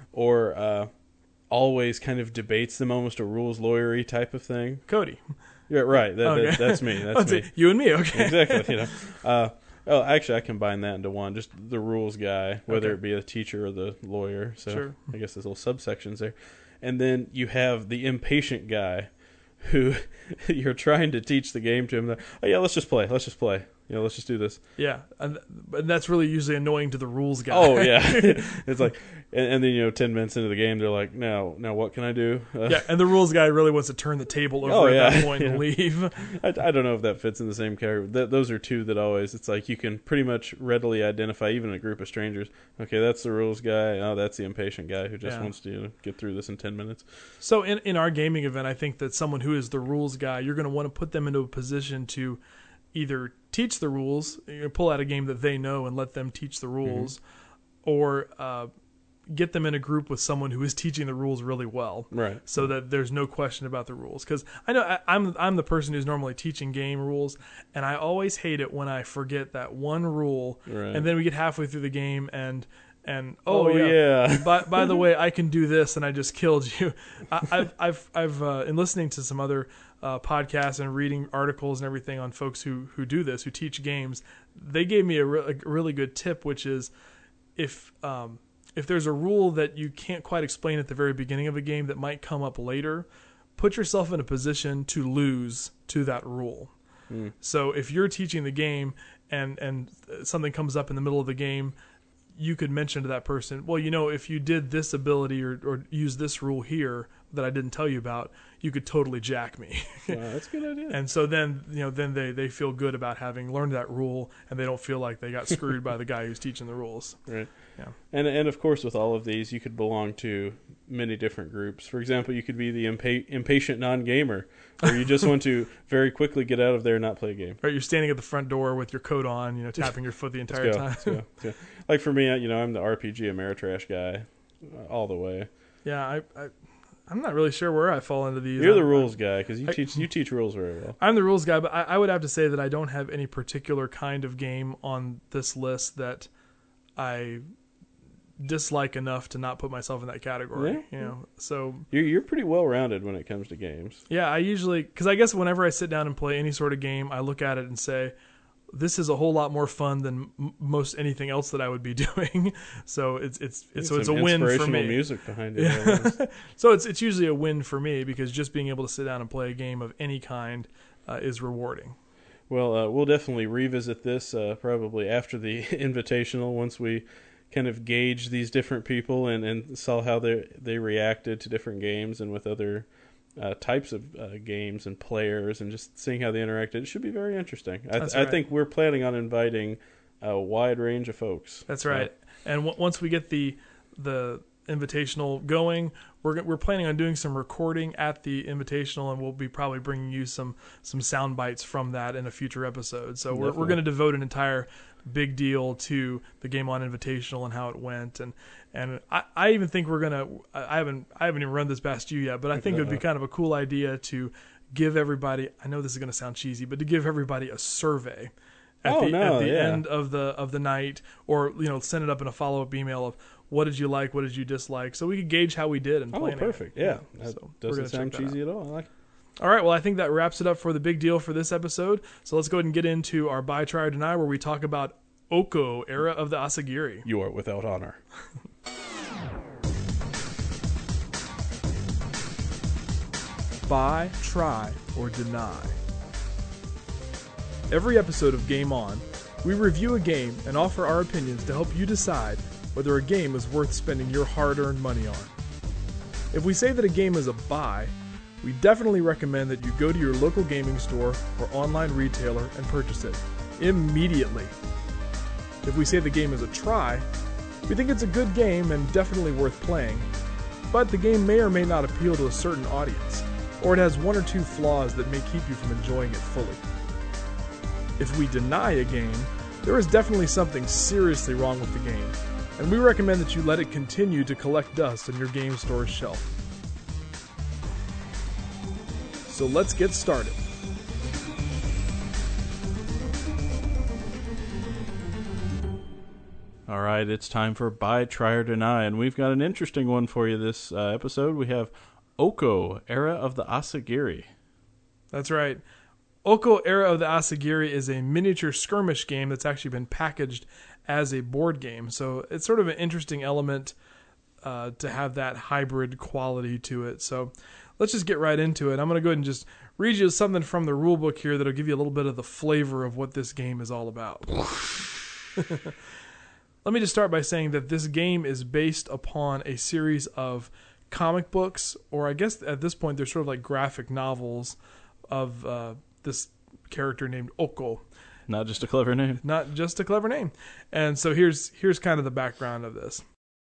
or uh, always kind of debates them, almost a rules lawyery type of thing. Cody. Yeah, right. That, Okay. that, that's me. That's Let's me. see, you and me, okay. Exactly. You know. Uh, oh, actually, I combine that into one. Just the rules guy, whether Okay. it be the teacher or the lawyer. So Sure. I guess there's little subsections there. And then you have the impatient guy, who you're trying to teach the game to him. That, oh yeah, let's just play. Let's just play. You know, let's just do this. Yeah, and, and that's really usually annoying to the rules guy. Oh yeah, it's like, and, and then you know, ten minutes into the game, they're like, "Now, now, what can I do?" Uh, Yeah, and the rules guy really wants to turn the table over Oh, at yeah. that point and Yeah. leave. I, I don't know if that fits in the same category. Th- those are two that always. It's like you can pretty much readily identify, even in a group of strangers. Okay, that's the rules guy. Oh, that's the impatient guy who just Yeah. wants to you know, get through this in ten minutes. So in, in our gaming event, I think that someone who is the rules guy, you're going to want to put them into a position to either teach the rules, you know, pull out a game that they know and let them teach the rules, or uh, get them in a group with someone who is teaching the rules really well. Right. So that there's no question about the rules. Because I know I, I'm I'm the person who's normally teaching game rules, and I always hate it when I forget that one rule, Right. and then we get halfway through the game and and oh, Oh, yeah. yeah. by by the way, I can do this, and I just killed you. I, I've I've I've uh, in listening to some other uh, podcasts and reading articles and everything on folks who who do this, who teach games. They gave me a, re- a really good tip, which is if um, if there's a rule that you can't quite explain at the very beginning of a game that might come up later, put yourself in a position to lose to that rule. Mm. So if you're teaching the game and and something comes up in the middle of the game, you could mention to that person, well, you know, if you did this ability or, or use this rule here that I didn't tell you about, you could totally jack me. Wow, that's a good idea. And so then, you know, then they, they feel good about having learned that rule, and they don't feel like they got screwed by the guy who's teaching the rules. Right. Yeah. And and of course, with all of these, you could belong to many different groups. For example, you could be the impa- impatient non-gamer, where you just want to very quickly get out of there and not play a game. Or you're standing at the front door with your coat on, you know, tapping your foot the entire Let's go, time. let's go, let's go. Like for me, you know, I'm the R P G Ameritrash guy, uh, all the way. Yeah, I, I, I'm not really sure where I fall into these. You're the I'm, rules guy because you I, teach you teach rules very well. I'm the rules guy, but I, I would have to say that I don't have any particular kind of game on this list that I dislike enough to not put myself in that category. Yeah. You know, so You're you're pretty well rounded when it comes to games. yeah, I usually, because I guess whenever I sit down and play any sort of game, I look at it and say, this is a whole lot more fun than m- most anything else that I would be doing. So it's it's, it's so it's a Some win for inspirational me. music behind it. Yeah. So it's it's usually a win for me because just being able to sit down and play a game of any kind uh, is rewarding. Well, uh, we'll definitely revisit this uh, probably after the Invitational once we kind of gauge these different people and, and saw how they they reacted to different games and with other uh, types of uh, games and players and just seeing how they interacted. It should be very interesting. I, That's th- right. I think we're planning on inviting a wide range of folks. That's right. And w- once we get the the Invitational going, we're we're planning on doing some recording at the Invitational, and we'll be probably bringing you some some sound bites from that in a future episode. So we're Definitely. we're going to devote an entire big deal to the Game On Invitational and how it went, and and I, I even think we're gonna I haven't I haven't even run this past you yet, but I think it would be kind of a cool idea to give everybody, I know this is going to sound cheesy, but to give everybody a survey at Oh, the, no, at the yeah. end of the of the night, or you know, send it up in a follow up email of what did you like, what did you dislike, so we could gauge how we did in Oh, planning. perfect. it. Yeah. That So we're doesn't gonna sound check that cheesy at all. I like it. All right, well, I think that wraps it up for the big deal for this episode. So let's go ahead and get into our Buy, Try, or Deny, where we talk about Oko, Era of the Asagiri. You are without honor. Buy, try, or deny. Every episode of Game On, we review a game and offer our opinions to help you decide whether a game is worth spending your hard-earned money on. If we say that a game is a buy, we definitely recommend that you go to your local gaming store or online retailer and purchase it immediately. If we say the game is a try, we think it's a good game and definitely worth playing, but the game may or may not appeal to a certain audience, or it has one or two flaws that may keep you from enjoying it fully. If we deny a game, there is definitely something seriously wrong with the game, and we recommend that you let it continue to collect dust on your game store's shelf. So let's get started. All right, it's time for Buy, Try, or Deny, and we've got an interesting one for you this uh, episode. We have Oko, Era of the Asagiri. That's right. Oko, Era of the Asagiri is a miniature skirmish game that's actually been packaged as a board game. So it's sort of an interesting element uh, to have that hybrid quality to it. So let's just get right into it. I'm going to go ahead and just read you something from the rule book here that'll give you a little bit of the flavor of what this game is all about. Let me just start by saying that this game is based upon a series of comic books, or I guess at this point they're sort of like graphic novels of uh, this character named Oko. Not just a clever name. Not just a clever name. And so here's here's kind of the background of this.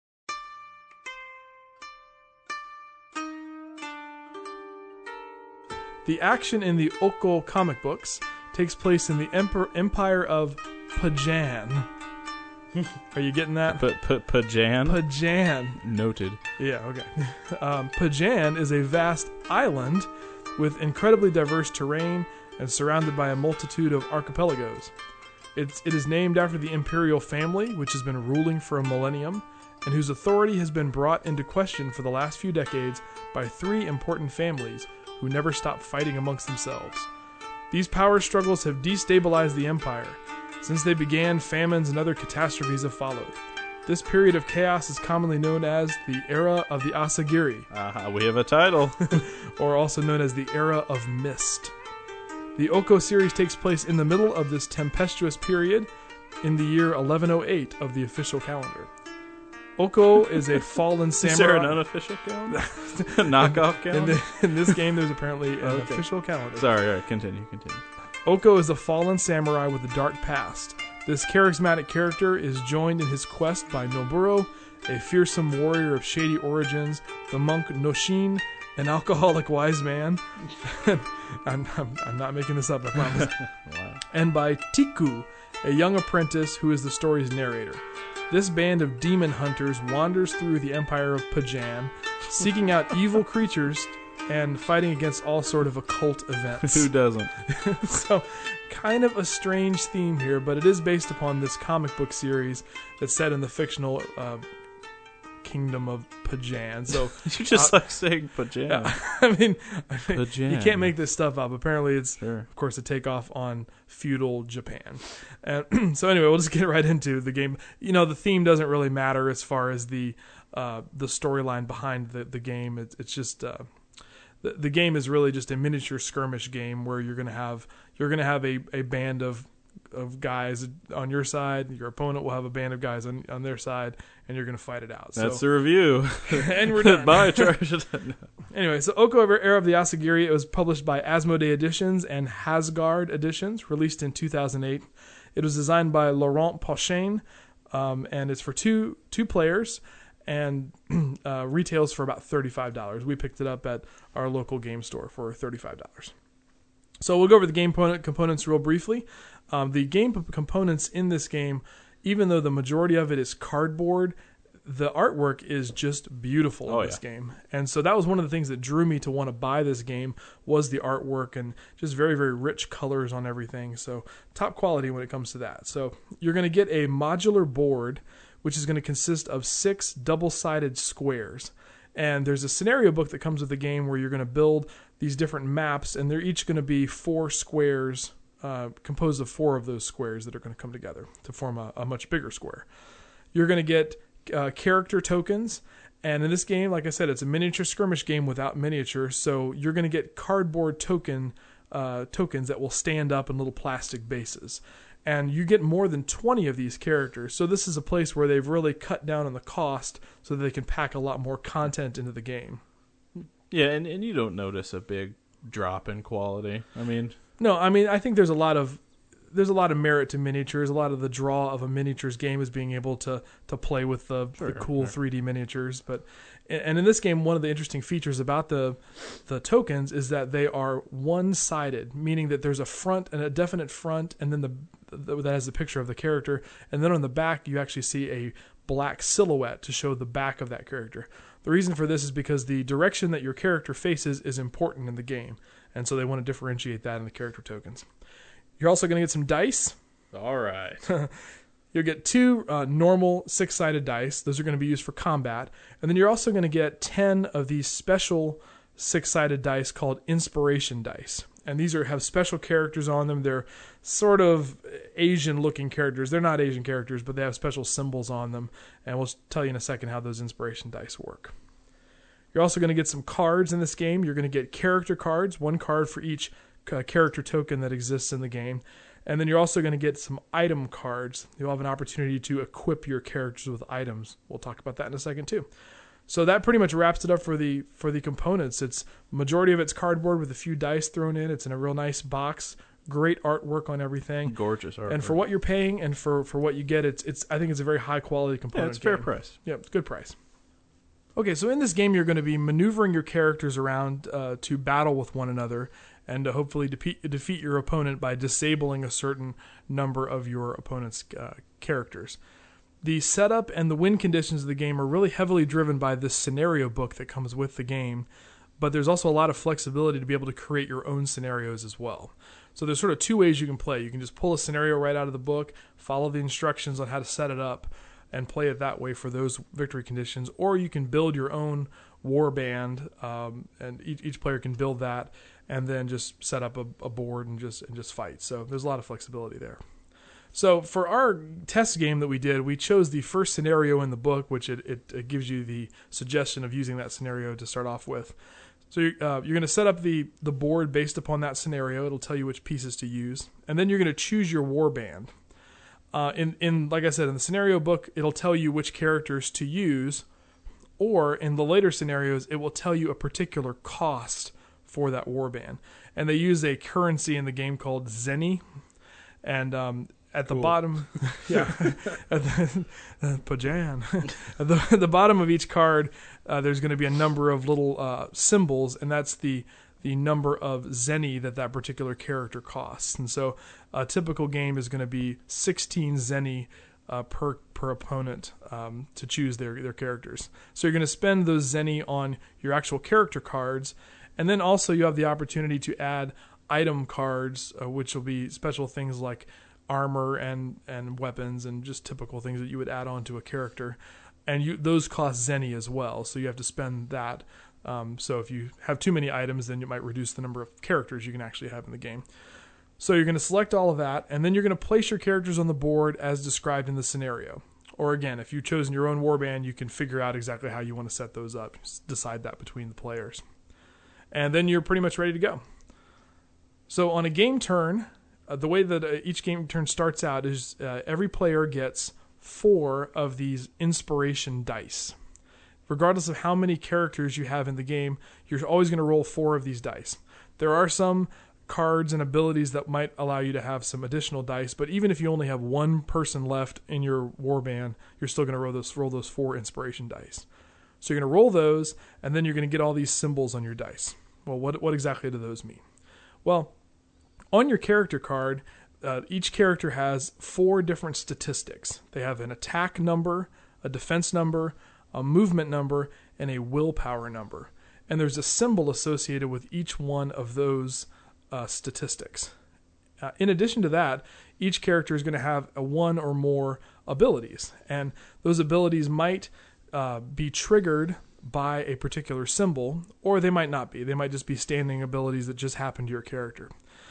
The action in the Oko comic books takes place in the emper- empire of Pajan. Are you getting that? P- P- Pajan? Pajan. Noted. Yeah, okay. Um, Pajan is a vast island with incredibly diverse terrain and surrounded by a multitude of archipelagos. It's, it is named after the imperial family, which has been ruling for a millennium, and whose authority has been brought into question for the last few decades by three important families who never stop fighting amongst themselves. These power struggles have destabilized the empire. Since they began, famines and other catastrophes have followed. This period of chaos is commonly known as the Era of the Asagiri, Uh, we have a title. or also known as the Era of Mist. The Oko series takes place in the middle of this tempestuous period, in the year eleven oh eight of the official calendar. Oko is a fallen samurai. Is there an unofficial calendar? Knockoff calendar? In, the, in this game, there's apparently an Okay. official calendar. Sorry, all right, continue, continue. Oko is a fallen samurai with a dark past. This charismatic character is joined in his quest by Noburo, a fearsome warrior of shady origins, the monk Noshin, an alcoholic wise man. I'm, I'm, I'm not making this up, I promise. Wow. And by Tiku, a young apprentice who is the story's narrator. This band of demon hunters wanders through the empire of Pajan, seeking out evil creatures and fighting against all sort of occult events. Who doesn't? So, kind of a strange theme here, but it is based upon this comic book series that's set in the fictional uh, kingdom of Pajan. So You just uh, like saying pajama. I mean, I mean Pajan. you can't make this stuff up. Apparently, it's Sure. of course a takeoff on feudal Japan. And so anyway, we'll just get right into the game. You know, the theme doesn't really matter as far as the uh, the storyline behind the the game. It's it's just uh, the the game is really just a miniature skirmish game where you're gonna have you're gonna have a, a band of of guys on your side. Your opponent will have a band of guys on, on their side, and you're going to fight it out. That's so, the review. and we're done. Bye, Charge. Anyway, so Oko Era of the Asagiri, it was published by Asmodee Editions and Hasgard Editions, released in two thousand eight. It was designed by Laurent Pochain, um, and it's for two two players, and uh, retails for about thirty-five dollars. We picked it up at our local game store for thirty-five dollars. So we'll go over the game components real briefly. Um, the game components in this game, even though the majority of it is cardboard, the artwork is just beautiful in Oh, this yeah. game. And so that was one of the things that drew me to want to buy this game was the artwork and just very, very rich colors on everything. So top quality when it comes to that. So you're going to get a modular board, which is going to consist of six double-sided squares. And there's a scenario book that comes with the game where you're going to build these different maps, and they're each going to be four squares, uh, composed of four of those squares that are going to come together to form a, a much bigger square. You're going to get uh, character tokens, and in this game, like I said, it's a miniature skirmish game without miniature, so you're going to get cardboard token uh, tokens that will stand up in little plastic bases. And you get more than twenty of these characters. So this is a place where they've really cut down on the cost so that they can pack a lot more content into the game. Yeah, and, and you don't notice a big drop in quality. I mean, No, I mean, I think there's a lot of there's a lot of merit to miniatures. A lot of the draw of a miniatures game is being able to to play with the, Sure, the cool sure. three D miniatures. But and in this game, one of the interesting features about the the tokens is that they are one-sided, meaning that there's a front and a definite front, and then the, the that has the picture of the character, and then on the back you actually see a black silhouette to show the back of that character. The reason for this is because the direction that your character faces is important in the game, and so they want to differentiate that in the character tokens. You're also going to get some dice. all right. You'll get two uh, normal six-sided dice. Those are going to be used for combat. And then you're also going to get ten of these special six-sided dice called inspiration dice. And these are have special characters on them. They're sort of Asian-looking characters. They're not Asian characters, but they have special symbols on them. And we'll tell you in a second how those inspiration dice work. You're also going to get some cards in this game. You're going to get character cards, one card for each uh, character token that exists in the game. And then you're also going to get some item cards. You'll have an opportunity to equip your characters with items. We'll talk about that in a second too. So that pretty much wraps it up for the for the components. It's majority of it's cardboard with a few dice thrown in. It's in a real nice box. Great artwork on everything. Gorgeous art. And for what you're paying and for, for what you get, it's it's I think it's a very high quality yeah, component. it's fair game. price. Yeah, it's a good price. Okay, so in this game, you're going to be maneuvering your characters around uh, to battle with one another and to hopefully defeat, defeat your opponent by disabling a certain number of your opponent's uh, characters. The setup and the win conditions of the game are really heavily driven by this scenario book that comes with the game, but there's also a lot of flexibility to be able to create your own scenarios as well. So there's sort of two ways you can play. You can just pull a scenario right out of the book, follow the instructions on how to set it up, and play it that way for those victory conditions. Or you can build your own war band, um, and each, each player can build that, and then just set up a, a board and just and just fight. So there's a lot of flexibility there. So for our test game that we did, we chose the first scenario in the book, which it, it, it gives you the suggestion of using that scenario to start off with. So you're, uh, you're going to set up the, the board based upon that scenario. It'll tell you which pieces to use. And then you're going to choose your war band. Uh, in, in like I said, in the scenario book, it'll tell you which characters to use, or in the later scenarios, it will tell you a particular cost for that warband. And they use a currency in the game called Zenny. And um, at the Cool. bottom, yeah, at the, uh, Pajan. at, the, at the bottom of each card, uh, there's going to be a number of little uh, symbols, and that's the the number of Zenny that that particular character costs. And so a typical game is going to be sixteen Zenny uh, per per opponent um, to choose their, their characters. So you're going to spend those Zenny on your actual character cards, and then also you have the opportunity to add item cards, uh, which will be special things like armor and, and weapons and just typical things that you would add on to a character. And you those cost Zenny as well, so you have to spend that. Um, so if you have too many items, then you might reduce the number of characters you can actually have in the game. So you're going to select all of that, and then you're going to place your characters on the board as described in the scenario. Or again, if you've chosen your own warband, you can figure out exactly how you want to set those up. Just decide that between the players. And then you're pretty much ready to go. So on a game turn, uh, the way that uh, each game turn starts out is uh, every player gets four of these inspiration dice. Regardless of how many characters you have in the game, you're always going to roll four of these dice. There are some cards and abilities that might allow you to have some additional dice, but even if you only have one person left in your warband, you're still going to roll those roll those four inspiration dice. So you're going to roll those, and then you're going to get all these symbols on your dice. Well, what what exactly do those mean? Well, on your character card, uh, each character has four different statistics. They have an attack number, a defense number, a movement number, and a willpower number. And there's a symbol associated with each one of those uh, statistics. Uh, in addition to that, each character is going to have a one or more abilities. And those abilities might uh, be triggered by a particular symbol, or they might not be. They might just be standing abilities that just happen to your character.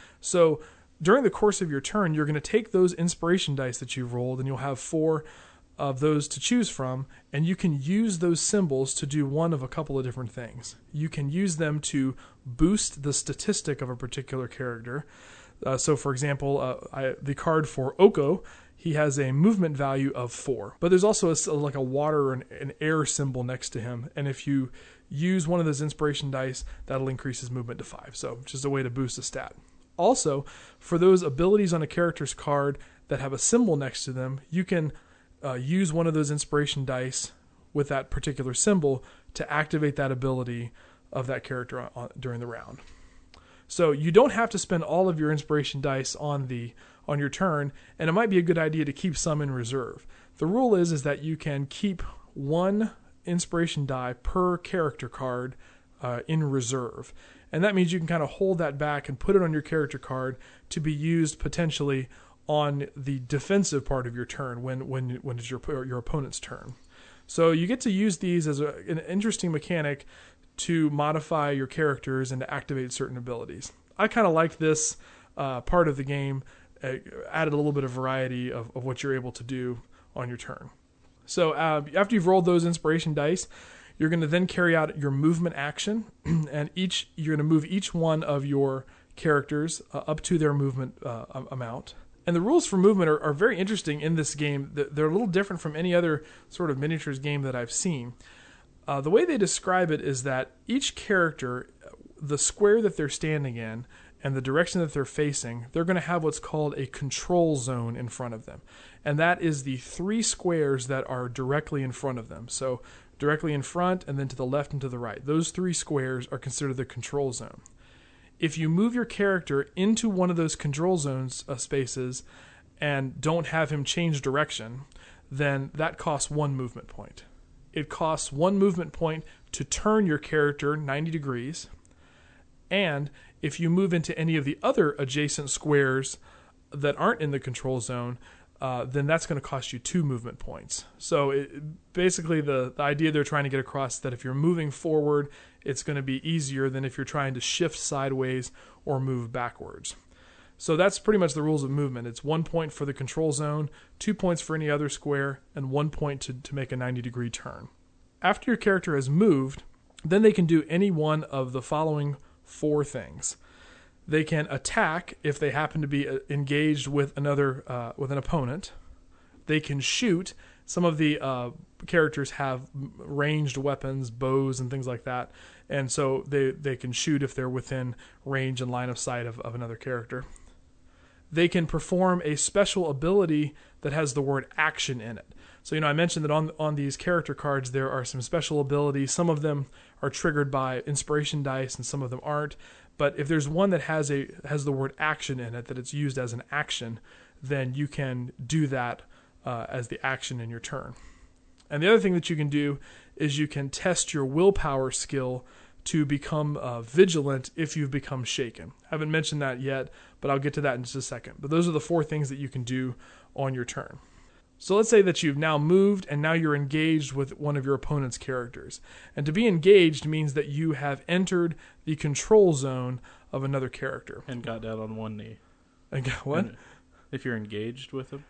So during the course of your turn, you're going to take those inspiration dice that you've rolled, and you'll have four of those to choose from, and you can use those symbols to do one of a couple of different things. You can use them to boost the statistic of a particular character. Uh, so, for example, uh, I, the card for Oko, he has a movement value of four, but there's also a, like a water and an air symbol next to him, and if you use one of those inspiration dice, that'll increase his movement to five. So, just a way to boost a stat. Also, for those abilities on a character's card that have a symbol next to them, you can Uh, use one of those inspiration dice with that particular symbol to activate that ability of that character on, on, during the round. So you don't have to spend all of your inspiration dice on the on your turn, and it might be a good idea to keep some in reserve. The rule is is that you can keep one inspiration die per character card uh, in reserve, and that means you can kind of hold that back and put it on your character card to be used potentially on the defensive part of your turn when when when it's your your opponent's turn. So you get to use these as a, an interesting mechanic to modify your characters and to activate certain abilities. I kind of like this uh, part of the game. Uh, added a little bit of variety of, of what you're able to do on your turn. So uh, after you've rolled those inspiration dice, you're going to then carry out your movement action, and each you're going to move each one of your characters uh, up to their movement uh, amount. And the rules for movement are, are very interesting in this game. They're a little different from any other sort of miniatures game that I've seen. Uh, the way they describe it is that each character, the square that they're standing in, and the direction that they're facing, they're going to have what's called a control zone in front of them. And that is the three squares that are directly in front of them. So directly in front, and then to the left and to the right. Those three squares are considered the control zone. If you move your character into one of those control zones uh, spaces and don't have him change direction, then that costs one movement point. It costs one movement point to turn your character ninety degrees, and if you move into any of the other adjacent squares that aren't in the control zone, uh, then that's going to cost you two movement points. So it, basically the, the idea they're trying to get across is that if you're moving forward, it's going to be easier than if you're trying to shift sideways or move backwards. So that's pretty much the rules of movement. It's one point for the control zone, two points for any other square, and one point to, to make a ninety degree turn. After your character has moved, then they can do any one of the following four things. They can attack if they happen to be engaged with another uh, with an opponent. They can shoot. Some of the uh, characters have ranged weapons, bows, and things like that. And so they, they can shoot if they're within range and line of sight of, of another character. They can perform a special ability that has the word action in it. So, you know, I mentioned that on on these character cards there are some special abilities. Some of them are triggered by inspiration dice and some of them aren't. But if there's one that has a has the word action in it, that it's used as an action, then you can do that uh, as the action in your turn. And the other thing that you can do is you can test your willpower skill to become uh, vigilant if you've become shaken. I haven't mentioned that yet, but I'll get to that in just a second. But those are the four things that you can do on your turn. So let's say that you've now moved and now you're engaged with one of your opponent's characters. And to be engaged means that you have entered the control zone of another character. And got down on one knee. And got what? And if you're engaged with him.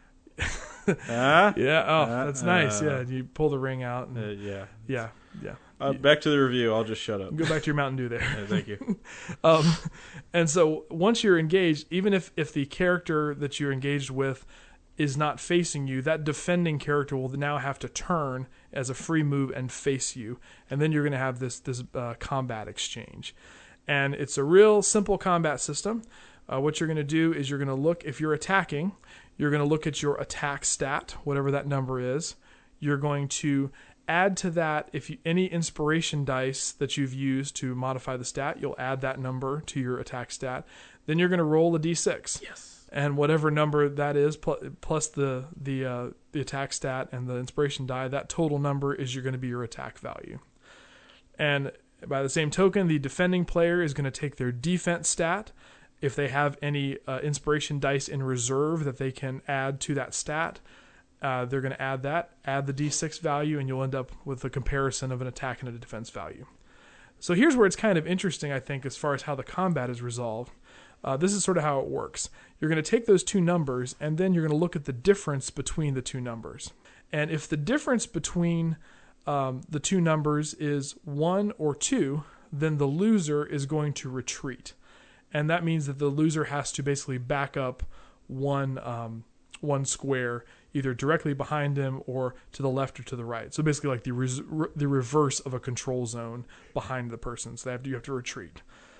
ah, yeah, oh, uh, that's nice. uh, Yeah, you pull the ring out. And, uh, yeah. Yeah, yeah. Uh, back to the review. I'll just shut up. Go back to your Mountain Dew there. Yeah, thank you. um, and so once you're engaged, even if, if the character that you're engaged with is not facing you, that defending character will now have to turn as a free move and face you. And then you're going to have this, this uh, combat exchange. And it's a real simple combat system. Uh, what you're going to do is you're going to look, if you're attacking, you're going to look at your attack stat, whatever that number is. You're going to add to that, if you, any inspiration dice that you've used to modify the stat, you'll add that number to your attack stat. Then you're going to roll a d six. Yes. And whatever number that is, pl- plus the the uh, the attack stat and the inspiration die, that total number is you're going to be your attack value. And by the same token, the defending player is going to take their defense stat. If they have any uh, inspiration dice in reserve that they can add to that stat, uh, they're going to add that, add the d six value, and you'll end up with a comparison of an attack and a defense value. So here's where it's kind of interesting, I think, as far as how the combat is resolved. Uh, this is sort of how it works. You're going to take those two numbers, and then you're going to look at the difference between the two numbers. And if the difference between um, the two numbers is one or two, then the loser is going to retreat. And that means that the loser has to basically back up one um, one square, either directly behind him or to the left or to the right. So basically like the res- the reverse of a control zone behind the person. So they have to, you have to retreat.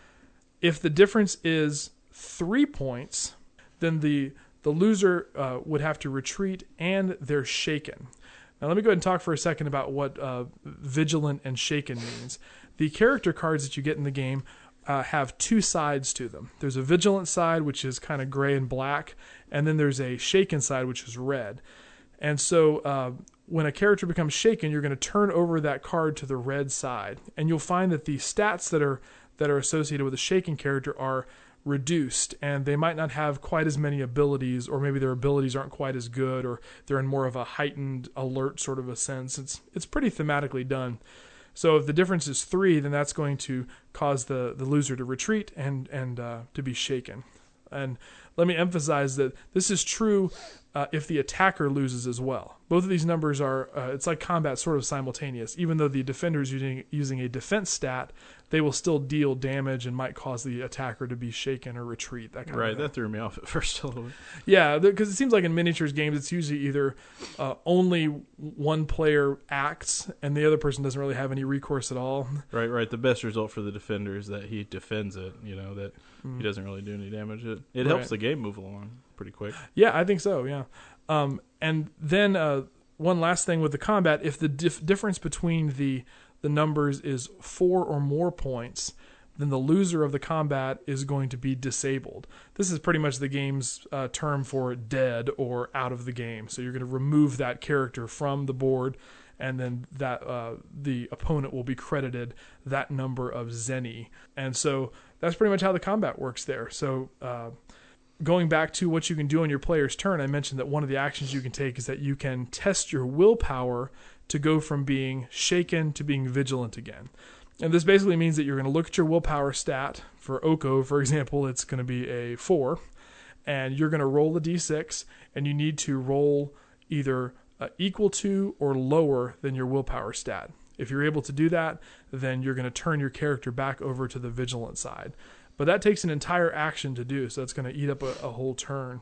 If the difference is three points, then the the loser uh, would have to retreat and they're shaken. Now let me go ahead and talk for a second about what uh, vigilant and shaken means. The character cards that you get in the game Uh, have two sides to them. There's a vigilant side, which is kind of gray and black, and then there's a shaken side, which is red. And so uh, when a character becomes shaken, you're going to turn over that card to the red side, and you'll find that the stats that are that are associated with a shaken character are reduced, and they might not have quite as many abilities, or maybe their abilities aren't quite as good, or they're in more of a heightened alert sort of a sense. It's it's pretty thematically done. So if the difference is three, then that's going to cause the, the loser to retreat and, and uh, to be shaken. And let me emphasize that this is true uh, if the attacker loses as well. Both of these numbers are, uh, it's like combat sort of simultaneous. Even though the defender is using, using a defense stat, they will still deal damage and might cause the attacker to be shaken or retreat. That kind right, of thing. That threw me off at first a little bit. Yeah, because it seems like in miniatures games, it's usually either uh, only one player acts and the other person doesn't really have any recourse at all. Right, right. The best result for the defender is that he defends it, you know, that mm. he doesn't really do any damage. It, it right. helps the game move along pretty quick. Yeah, I think so, yeah. Um, and then uh, one last thing with the combat, if the dif- difference between the the numbers is four or more points, then the loser of the combat is going to be disabled. This is pretty much the game's uh, term for dead or out of the game. So you're going to remove that character from the board, and then that uh, the opponent will be credited that number of zenny. And so that's pretty much how the combat works there. So uh, going back to what you can do on your player's turn, I mentioned that one of the actions you can take is that you can test your willpower to go from being shaken to being vigilant again. And this basically means that you're going to look at your willpower stat. For Oko, for example, it's going to be a four. And you're going to roll a d six, and you need to roll either uh, equal to or lower than your willpower stat. If you're able to do that, then you're going to turn your character back over to the vigilant side. But that takes an entire action to do, so it's going to eat up a, a whole turn.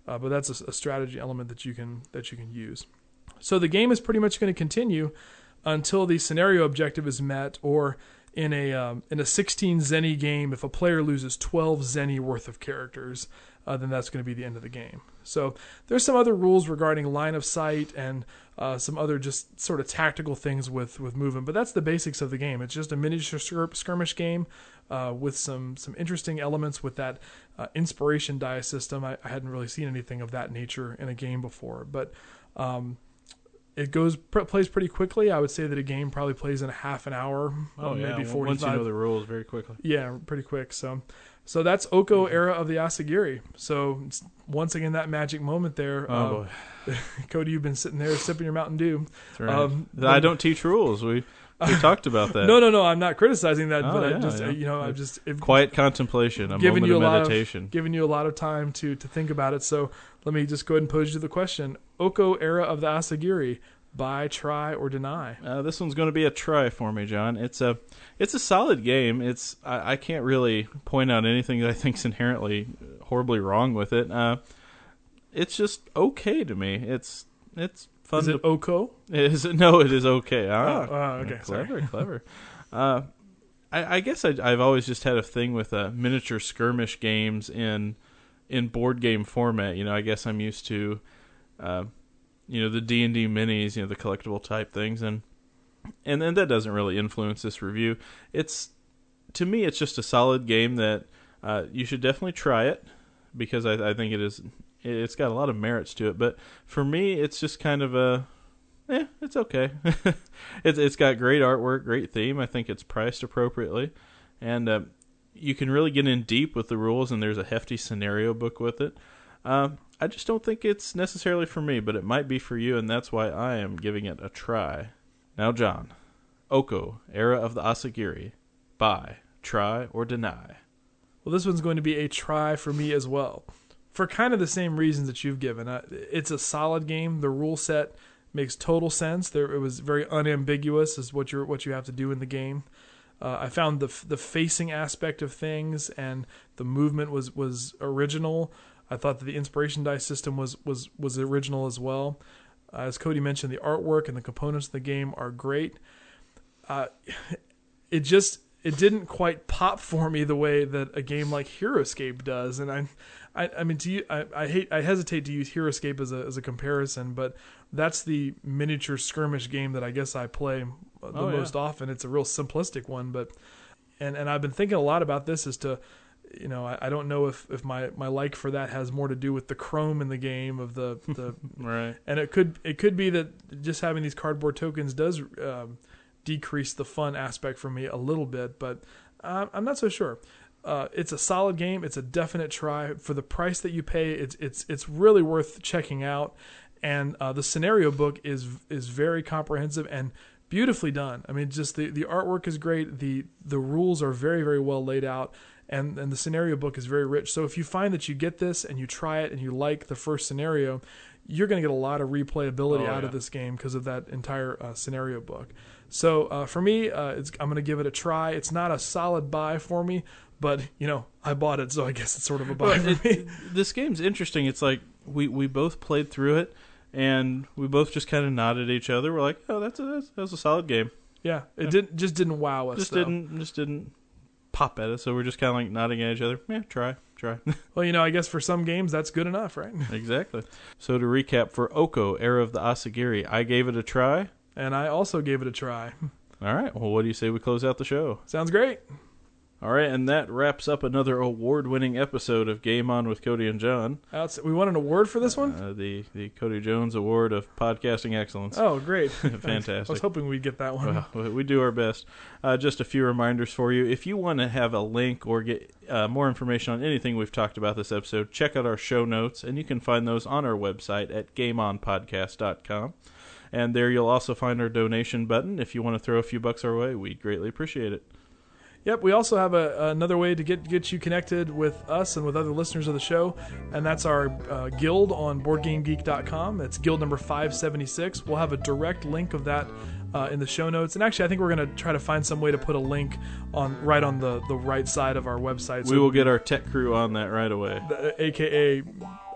uh, but that's a, a strategy element that you can that you can use. So the game is pretty much going to continue until the scenario objective is met, or in a um, in a sixteen zenny game, if a player loses twelve zenny worth of characters, uh, then that's going to be the end of the game. So there's some other rules regarding line of sight and uh, some other just sort of tactical things with, with movement, but that's the basics of the game. It's just a miniature skir- skirmish game uh, with some some interesting elements with that uh, inspiration die system. I, I hadn't really seen anything of that nature in a game before, but um, it goes pr- plays pretty quickly. I would say that a game probably plays in a half an hour, oh, maybe yeah. forty-five. Once you know the rules, very quickly. Yeah, pretty quick. So, so that's Oko Era of the Asagiri. So once again, that magic moment there. Oh uh, boy, Cody, you've been sitting there sipping your Mountain Dew. That's right. Um, I don't teach rules. We we talked about that. No, no, no. I'm not criticizing that, Oh, but yeah, I just, yeah. you know, I'm just if, Quiet contemplation, a giving moment you a of lot meditation. of giving you a lot of time to to think about it. So let me just go ahead and pose you the question: Oko Era of the Asagiri. Buy, try, or deny? Uh, this one's going to be a try for me, John. It's a, it's a solid game. It's I, I can't really point out anything that I think's inherently horribly wrong with it. Uh, it's just okay to me. It's it's fun. Is it to, Oko? Is it? No, it is okay. Ah, Oh, oh, okay, clever, sorry. clever. Uh, I, I guess I, I've always just had a thing with uh, miniature skirmish games in in board game format. You know, I guess I'm used to. Uh, You know, the D and D minis, you know, the collectible type things, and and then that doesn't really influence this review. It's to me, it's just a solid game that uh, you should definitely try it because I, I think it is. It's got a lot of merits to it, but for me, it's just kind of a, eh, it's okay. it's it's got great artwork, great theme. I think it's priced appropriately, and uh, you can really get in deep with the rules. And there's a hefty scenario book with it. Um, I just don't think it's necessarily for me, but it might be for you, and that's why I am giving it a try. Now, John, Oko, Era of the Asagiri, buy, try, or deny? Well, this one's going to be a try for me as well, for kind of the same reasons that you've given. Uh, it's a solid game. The rule set makes total sense. There, it was very unambiguous as what you what you have to do in the game. Uh, I found the the facing aspect of things and the movement was was original. I thought that the inspiration die system was was was original as well. Uh, as Cody mentioned, the artwork and the components of the game are great. Uh, it just it didn't quite pop for me the way that a game like HeroScape does, and I, I, I mean, to you, I, I hate I hesitate to use HeroScape as a as a comparison, but that's the miniature skirmish game that I guess I play the Oh, yeah. most often. It's a real simplistic one, but and and I've been thinking a lot about this as to. You know, I, I don't know if, if my, my like for that has more to do with the chrome in the game of the, the Right. and it could it could be that just having these cardboard tokens does um, decrease the fun aspect for me a little bit, but uh, I'm not so sure. Uh, it's a solid game. It's a definite try for the price that you pay. It's it's it's really worth checking out, and uh, the scenario book is is very comprehensive and beautifully done. I mean, just the, the artwork is great. The the rules are very very well laid out. And and the scenario book is very rich. So if you find that you get this and you try it and you like the first scenario, you're going to get a lot of replayability Oh, out yeah. of this game because of that entire uh, scenario book. So uh, for me, uh, it's, I'm going to give it a try. It's not a solid buy for me, but you know I bought it, so I guess it's sort of a buy Well, for it- me. this game's interesting. It's like we, we both played through it, and we both just kind of nodded at each other. We're like, oh, that's a that's, that's a solid game. Yeah, it didn't just didn't wow us. Just though. didn't just didn't pop at us. So we're just kind of like nodding at each other. Yeah, try, try. Well, you know, I guess for some games that's good enough, right? Exactly. So to recap, for Oko, Era of the Asagiri, I gave it a try. And I also gave it a try. All right. Well, what do you say we close out the show? Sounds great. All right, and that wraps up another award-winning episode of Game On with Cody and John. Outs- we won an award for this one? Uh, the the Cody Jones Award of Podcasting Excellence. Oh, great. Fantastic. I was hoping we'd get that one. Well, we do our best. Uh, just a few reminders for you. If you want to have a link or get uh, more information on anything we've talked about this episode, check out our show notes, and you can find those on our website at game on podcast dot com. And there you'll also find our donation button. If you want to throw a few bucks our way, we'd greatly appreciate it. Yep, we also have a, another way to get get you connected with us and with other listeners of the show, and that's our uh, guild on board game geek dot com. That's guild number five seventy-six. We'll have a direct link of that uh, in the show notes. And actually, I think we're going to try to find some way to put a link on right on the, the right side of our website. We will get our tech crew on that right away. the, A K A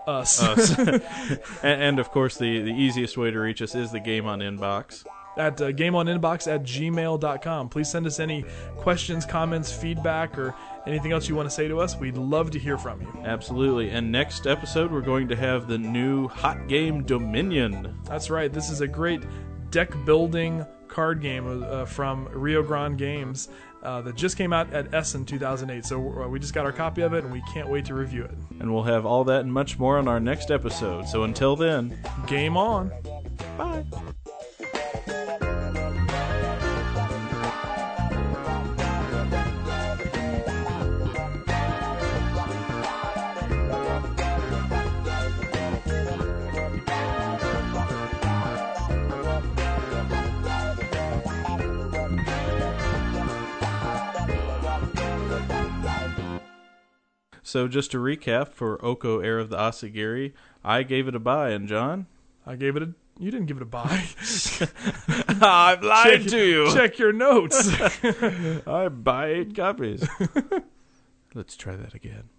Us. Us. and, and, of course, the, the easiest way to reach us is the Game On Inbox. At uh, gameoninbox at gmail dot com. Please send us any questions, comments, feedback, or anything else you want to say to us. We'd love to hear from you. Absolutely. And next episode, we're going to have the new hot game Dominion. That's right. This is a great deck building card game uh, from Rio Grande Games uh, that just came out at Essen two thousand eight. So uh, we just got our copy of it, and we can't wait to review it. And we'll have all that and much more on our next episode. So until then, game on. Bye. So just to recap for Oko Heir of the Asagiri, I gave it a buy, and John? I gave it a... You didn't give it a buy. I've lied check, to you. Check your notes. I buy eight copies. Let's try that again.